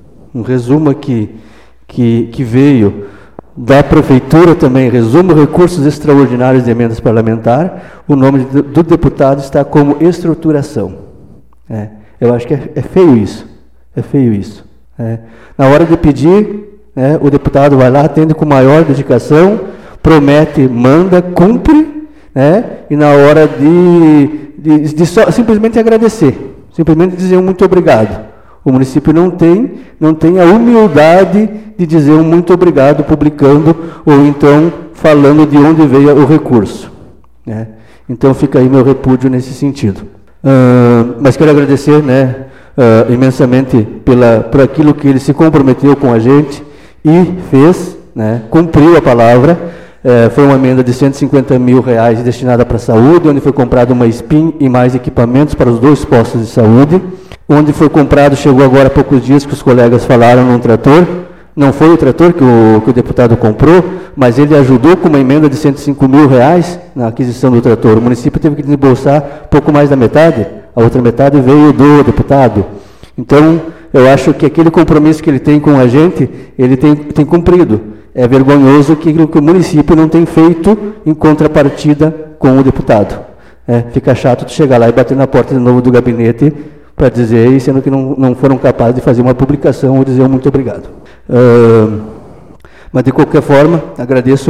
que veio da prefeitura também, resumo recursos extraordinários de emendas parlamentar, o nome do deputado está como estruturação. Eu acho que é feio isso. Na hora de pedir, o deputado vai lá, atende com maior dedicação, promete, manda, cumpre, e na hora de só, simplesmente agradecer, simplesmente dizer um muito obrigado. O município não tem a humildade de dizer um muito obrigado publicando, ou então falando de onde veio o recurso. Então fica aí meu repúdio nesse sentido. Mas quero agradecer imensamente por aquilo que ele se comprometeu com a gente e fez, cumpriu a palavra. Foi uma emenda de 150 mil reais destinada para a saúde, onde foi comprado uma SPIN e mais equipamentos para os 2 postos de saúde. Onde foi comprado, chegou agora há poucos dias que os colegas falaram, num trator. Não foi o trator que o deputado comprou, mas ele ajudou com uma emenda de 105 mil reais na aquisição do trator. O município teve que desembolsar pouco mais da metade, a outra metade veio do deputado. Então, eu acho que aquele compromisso que ele tem com a gente, ele tem cumprido. É vergonhoso que o município não tem feito em contrapartida com o deputado. Fica chato tu chegar lá e bater na porta de novo do gabinete para dizer, sendo que não foram capazes de fazer uma publicação ou dizer um muito obrigado. Mas, de qualquer forma, agradeço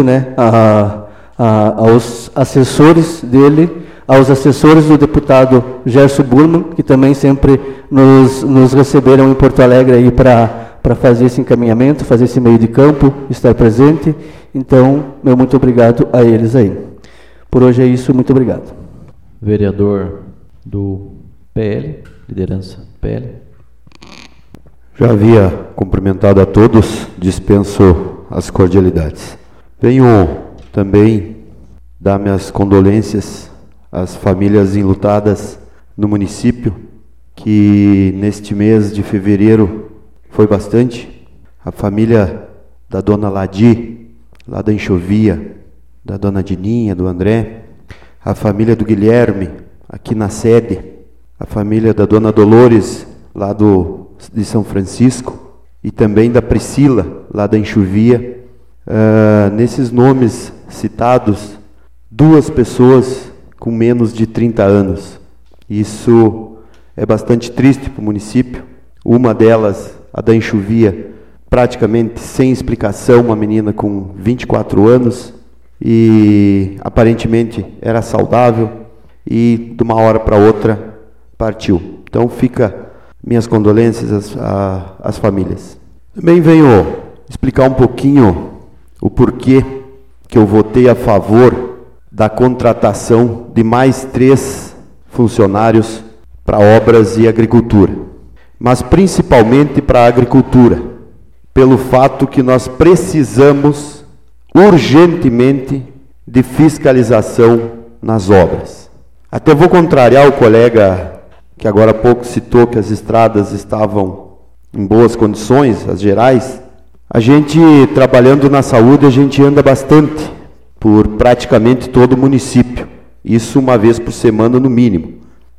aos assessores dele, aos assessores do deputado Gerson Burman, que também sempre nos receberam em Porto Alegre aí para fazer esse encaminhamento, fazer esse meio de campo, estar presente. Então, meu muito obrigado a eles aí. Por hoje é isso, muito obrigado. Vereador do PL, liderança PL. Já havia cumprimentado a todos, dispenso as cordialidades. Venho também dar minhas condolências às famílias enlutadas no município, que neste mês de fevereiro foi bastante. A família da dona Ladi, lá da Enxovia, da dona Dininha, do André, a família do Guilherme, aqui na sede, a família da dona Dolores, lá de São Francisco, e também da Priscila, lá da Enxovia. Nesses nomes citados, 2 pessoas com menos de 30 anos. Isso é bastante triste para o município. Uma delas, a da Enxovia, praticamente sem explicação, uma menina com 24 anos, e aparentemente era saudável, e de uma hora para outra partiu. Então fica minhas condolências às famílias. Também venho explicar um pouquinho o porquê que eu votei a favor da contratação de mais 3 funcionários para obras e agricultura, mas principalmente para a agricultura, pelo fato que nós precisamos urgentemente de fiscalização nas obras. Até vou contrariar o colega que agora há pouco citou que as estradas estavam em boas condições, as gerais. A gente, trabalhando na saúde, a gente anda bastante por praticamente todo o município, isso uma vez por semana no mínimo.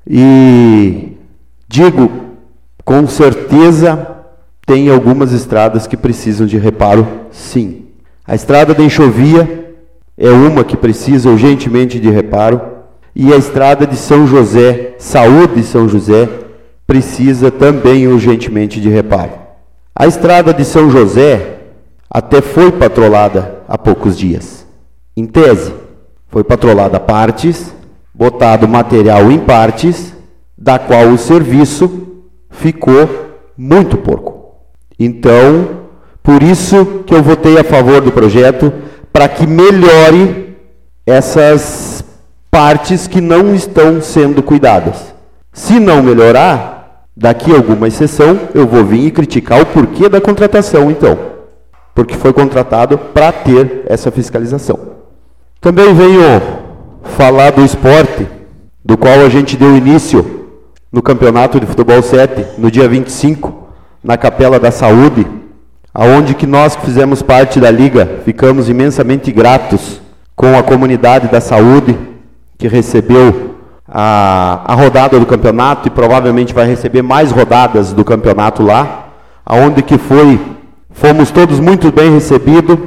E digo, com certeza, tem algumas estradas que precisam de reparo, sim. A estrada da Enxovia é uma que precisa urgentemente de reparo, e a estrada de São José, Saúde de São José, precisa também urgentemente de reparo. A estrada de São José até foi patrolada há poucos dias. Em tese, foi patrolada partes, botado material em partes, da qual o serviço ficou muito porco. Então, por isso que eu votei a favor do projeto, para que melhore essas partes que não estão sendo cuidadas. Se não melhorar, daqui a alguma exceção, eu vou vir e criticar o porquê da contratação, então. Porque foi contratado para ter essa fiscalização. Também venho falar do esporte, do qual a gente deu início no Campeonato de Futebol 7, no dia 25, na Capela da Saúde, aonde que nós que fizemos parte da Liga, ficamos imensamente gratos com a comunidade da saúde, que recebeu a rodada do campeonato e provavelmente vai receber mais rodadas do campeonato lá, aonde que fomos todos muito bem recebidos,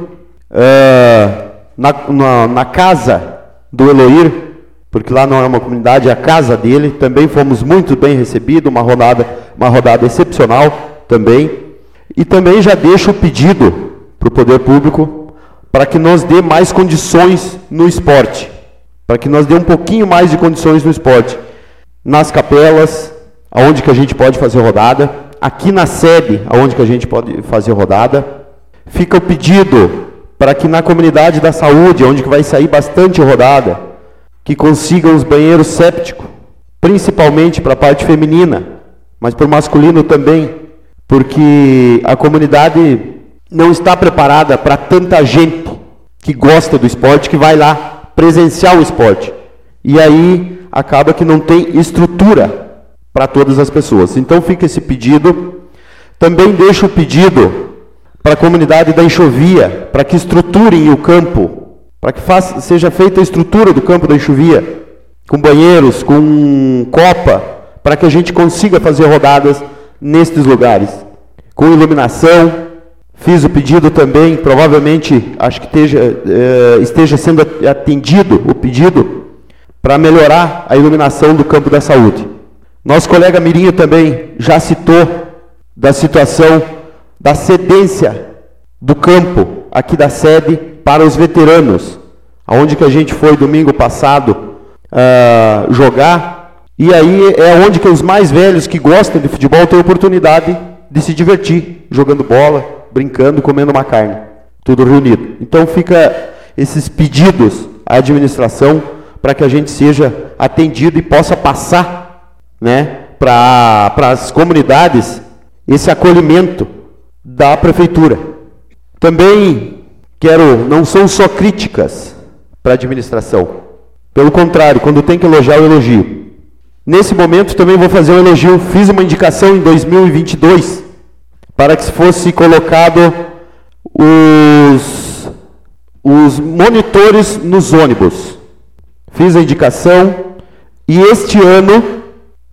na casa do Eloir, porque lá não é uma comunidade, é a casa dele, também fomos muito bem recebidos, uma rodada excepcional também, e também já deixo o pedido para o poder público para que nos dê mais condições no esporte, para que nos dê um pouquinho mais de condições no esporte, nas capelas, aonde que a gente pode fazer rodada, aqui na sede, aonde que a gente pode fazer rodada. Fica o pedido para que na comunidade da saúde, onde que vai sair bastante rodada, que consigam os banheiros sépticos, principalmente para a parte feminina, mas para o masculino também, porque a comunidade não está preparada para tanta gente que gosta do esporte, que vai lá presenciar o esporte. E aí acaba que não tem estrutura para todas as pessoas. Então fica esse pedido. Também deixo o pedido para a comunidade da Enxovia, para que estruturem o campo, para que seja feita a estrutura do campo da Enxovia, com banheiros, com copa, para que a gente consiga fazer rodadas nestes lugares, com iluminação. Fiz o pedido também, provavelmente, acho que esteja sendo atendido o pedido para melhorar a iluminação do campo da saúde. Nosso colega Mirinho também já citou da situação da cedência do campo aqui da sede para os veteranos, aonde que a gente foi domingo passado jogar, e aí é onde que os mais velhos que gostam de futebol têm oportunidade de se divertir, jogando bola, brincando, comendo uma carne, tudo reunido. Então fica esses pedidos à administração para que a gente seja atendido e possa passar, né, para as comunidades esse acolhimento da prefeitura. Também não são só críticas para a administração, pelo contrário, quando tem que elogiar, eu elogio. Nesse momento também vou fazer um elogio. Fiz uma indicação em 2022 para que fosse colocado os monitores nos ônibus. Fiz a indicação e este ano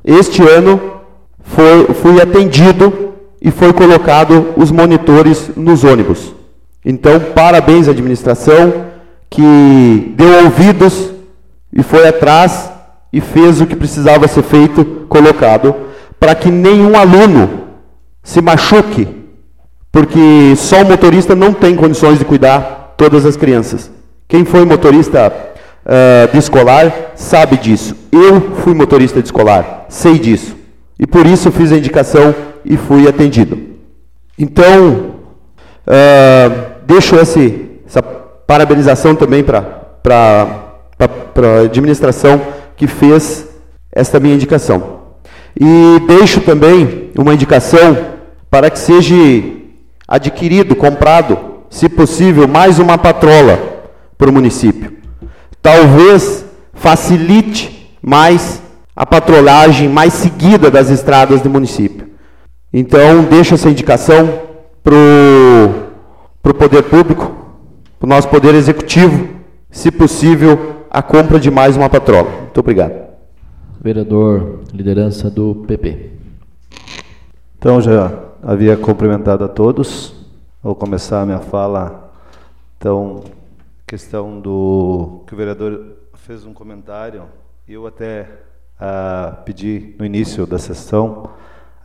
fui atendido e foi colocado os monitores nos ônibus. Então, parabéns à administração que deu ouvidos e foi atrás e fez o que precisava ser feito, colocado, para que nenhum aluno se machuque, porque só o motorista não tem condições de cuidar todas as crianças. Quem foi motorista de escolar sabe disso. Eu fui motorista de escolar, sei disso. E por isso fiz a indicação e fui atendido. Então, deixo essa parabenização também para a administração que fez esta minha indicação. E deixo também uma indicação para que seja adquirido, comprado, se possível, mais uma patrola para o município. Talvez facilite mais a patrulhagem mais seguida das estradas do município. Então, deixo essa indicação para o poder público, para o nosso poder executivo, se possível, a compra de mais uma patrola. Muito obrigado. Vereador, liderança do PP. Então, já havia cumprimentado a todos. Vou começar a minha fala. Então, questão do que o vereador fez um comentário. Eu até pedi no início da sessão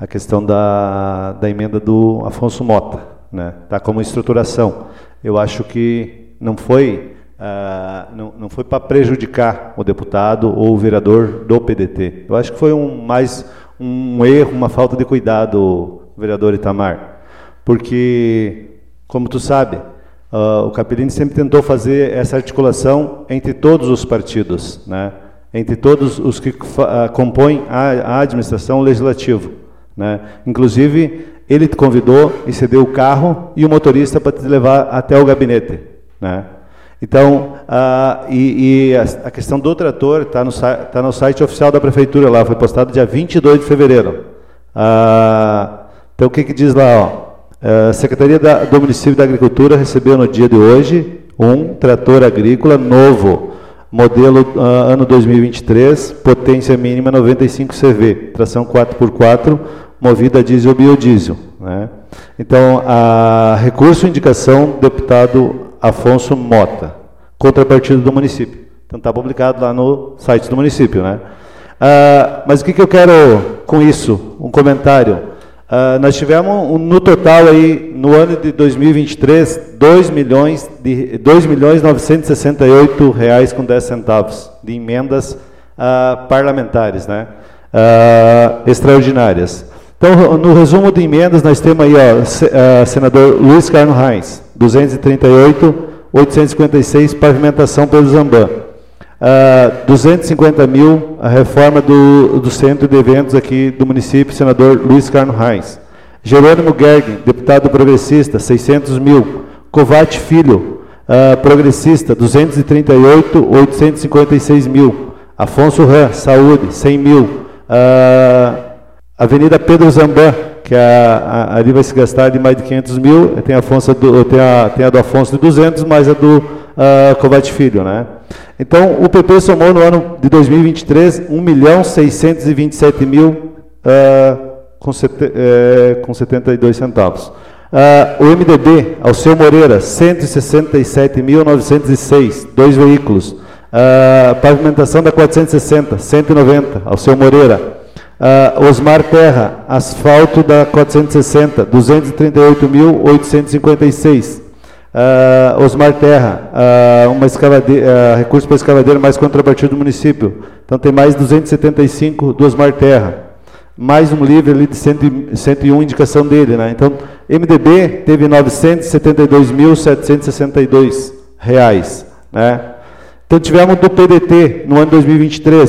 a questão da emenda do Afonso Mota, né? Tá como estruturação. Eu acho que não foi para prejudicar o deputado ou o vereador do PDT. Eu acho que foi mais um erro, uma falta de cuidado, vereador Itamar, porque, como tu sabe, o Capellini sempre tentou fazer essa articulação entre todos os partidos, né? Entre todos os que compõem a administração legislativa, né? Inclusive, ele te convidou e cedeu o carro e o motorista para te levar até o gabinete, né? Então, a questão do trator está no site oficial da Prefeitura, lá, foi postado dia 22 de fevereiro. Então, o que diz lá? Ó? A Secretaria do Município da Agricultura recebeu no dia de hoje um trator agrícola novo, modelo ano 2023, potência mínima 95 CV, tração 4x4, movida a diesel ou biodiesel, né? Então, recurso indicação deputado Afonso Mota, contrapartida do município. Então, está publicado lá no site do município, né? Mas o que eu quero com isso? Um comentário. Nós tivemos no total aí, no ano de 2023, R$2.968,10 de emendas parlamentares, né? Extraordinárias. Então, no resumo de emendas, nós temos aí, ó, senador Luiz Carlos Reis, 238.856, pavimentação pelo Zambam. 250 mil, a reforma do centro de eventos aqui do município, senador Luiz Carlos Reis. Jerônimo Gergen, deputado progressista, 600 mil. Covate Filho, progressista, 238.856 mil. Afonso Ram, saúde, 100 mil. Avenida Pedro Zambam, que ali vai se gastar de mais de 500 mil, tem a do Afonso de 200, mais a do Covate Filho, né? Então, o PP somou no ano de 2023 1.627.000 com 72 centavos. O MDB, Alceu Moreira, 167.906, 2 veículos. Pavimentação da 460, 190, Alceu Moreira. Osmar Terra, asfalto da 460, 238.856. Osmar Terra, uma recurso para escavadeira mais contrapartida do município. Então tem mais 275 do Osmar Terra. Mais um livre ali de 101 indicação dele, né? Então, MDB teve R$ 972.762, né? Então tivemos do PDT no ano de 2023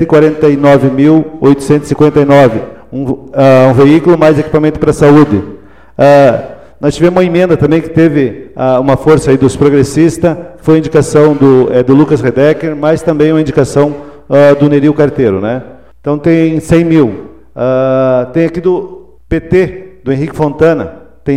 149.859, um veículo mais equipamento para a saúde. Nós tivemos uma emenda também que teve uma força aí dos progressistas, foi indicação do Lucas Redecker, mas também uma indicação do Neril Carteiro, né? Então tem 100 mil. Tem aqui do PT, do Henrique Fontana, tem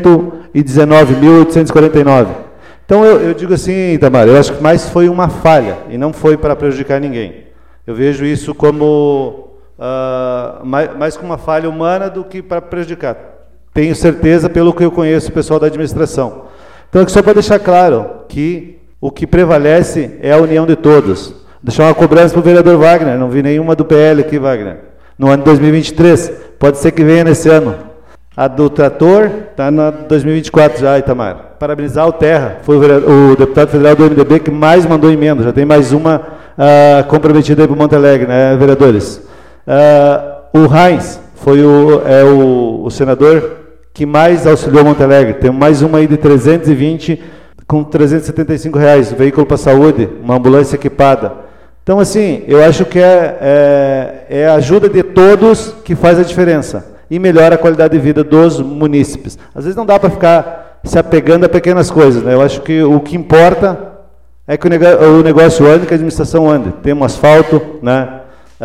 119.849. Então eu digo assim, Itamar, eu acho que mais foi uma falha, e não foi para prejudicar ninguém. Eu vejo isso como mais como uma falha humana do que para prejudicar. Tenho certeza, pelo que eu conheço o pessoal da administração. Então, só para deixar claro que o que prevalece é a união de todos. Deixar uma cobrança para o vereador Wagner, não vi nenhuma do PL aqui, Wagner. No ano de 2023, pode ser que venha nesse ano. A do trator está na 2024 já, Itamar. Parabenizar o Terra, foi o deputado federal do MDB que mais mandou emenda, já tem mais uma comprometida aí para o Monte Alegre, né, vereadores? O Reis foi o senador que mais auxiliou Monte Alegre, tem mais uma aí de 320 com R$375, veículo para saúde, uma ambulância equipada. Então, assim, eu acho que é a ajuda de todos que faz a diferença e melhora a qualidade de vida dos munícipes. Às vezes não dá para ficar se apegando a pequenas coisas, né? Eu acho que o que importa é que o negócio ande, que a administração ande. Tem um asfalto, né?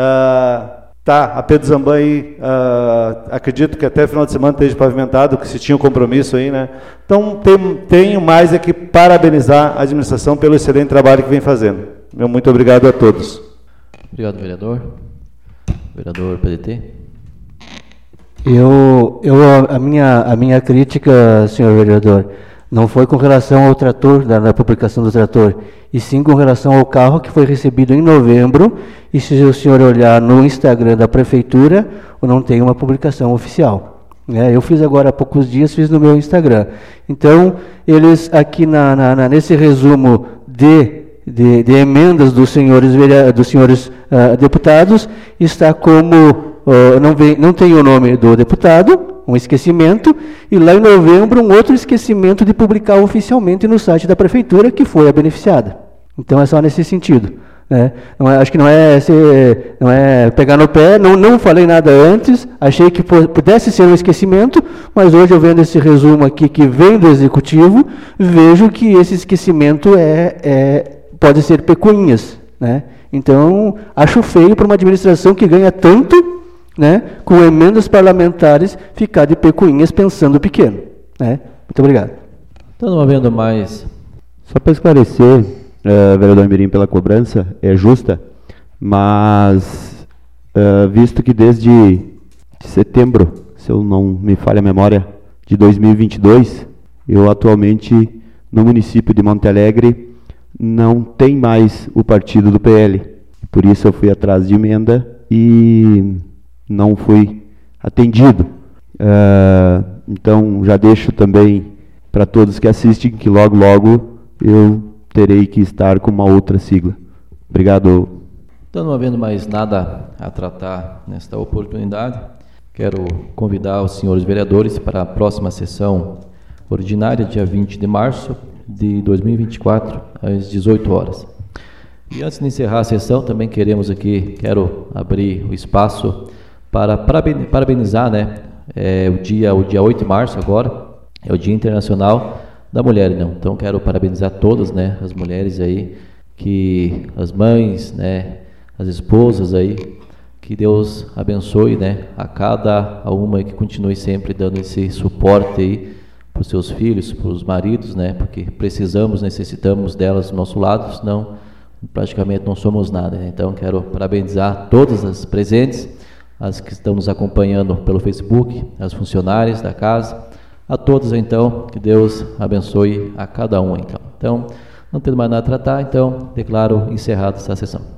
A Pedro Zambam aí, acredito que até o final de semana esteja pavimentado, que se tinha um compromisso aí, né? Então, tenho mais é que parabenizar a administração pelo excelente trabalho que vem fazendo. Meu muito obrigado a todos. Obrigado, vereador. Vereador PDT. A minha crítica, senhor vereador, Não foi com relação ao trator, da publicação do trator, e sim com relação ao carro que foi recebido em novembro, e se o senhor olhar no Instagram da Prefeitura, não tem uma publicação oficial. Eu fiz agora há poucos dias, fiz no meu Instagram. Então, eles aqui nesse resumo de emendas dos senhores deputados, está como, não tem o nome do deputado, um esquecimento, e lá em novembro um outro esquecimento de publicar oficialmente no site da Prefeitura que foi a beneficiada. Então é só nesse sentido. Acho que não é pegar no pé, não falei nada antes, achei que pudesse ser um esquecimento, mas hoje eu vendo esse resumo aqui que vem do Executivo, vejo que esse esquecimento pode ser pecuinhas. Então, acho feio para uma administração que ganha tanto, com emendas parlamentares, ficar de pecuinhas pensando pequeno. Muito obrigado. Então, não havendo mais... Só para esclarecer, vereador Mirim, pela cobrança, é justa, mas visto que desde setembro, se eu não me falha a memória, de 2022, eu atualmente, no município de Monte Alegre, não tem mais o partido do PL. Por isso eu fui atrás de emenda e não fui atendido. Então já deixo também para todos que assistem que logo eu terei que estar com uma outra sigla. Obrigado. Então, não havendo mais nada a tratar nesta oportunidade, quero convidar os senhores vereadores para a próxima sessão ordinária, dia 20 de março de 2024, às 18 horas. E antes de encerrar a sessão, também quero abrir o espaço para parabenizar, o dia 8 de março agora, é o Dia Internacional da Mulher, então quero parabenizar todas, as mulheres aí, as mães, as esposas aí, que Deus abençoe, a cada uma que continue sempre dando esse suporte aí para os seus filhos, para os maridos, porque necessitamos delas do nosso lado, senão praticamente não somos nada. Então quero parabenizar todas as presentes, as que estão nos acompanhando pelo Facebook, as funcionárias da casa, a todos então, que Deus abençoe a cada um então. Então, não tendo mais nada a tratar, então declaro encerrada essa sessão.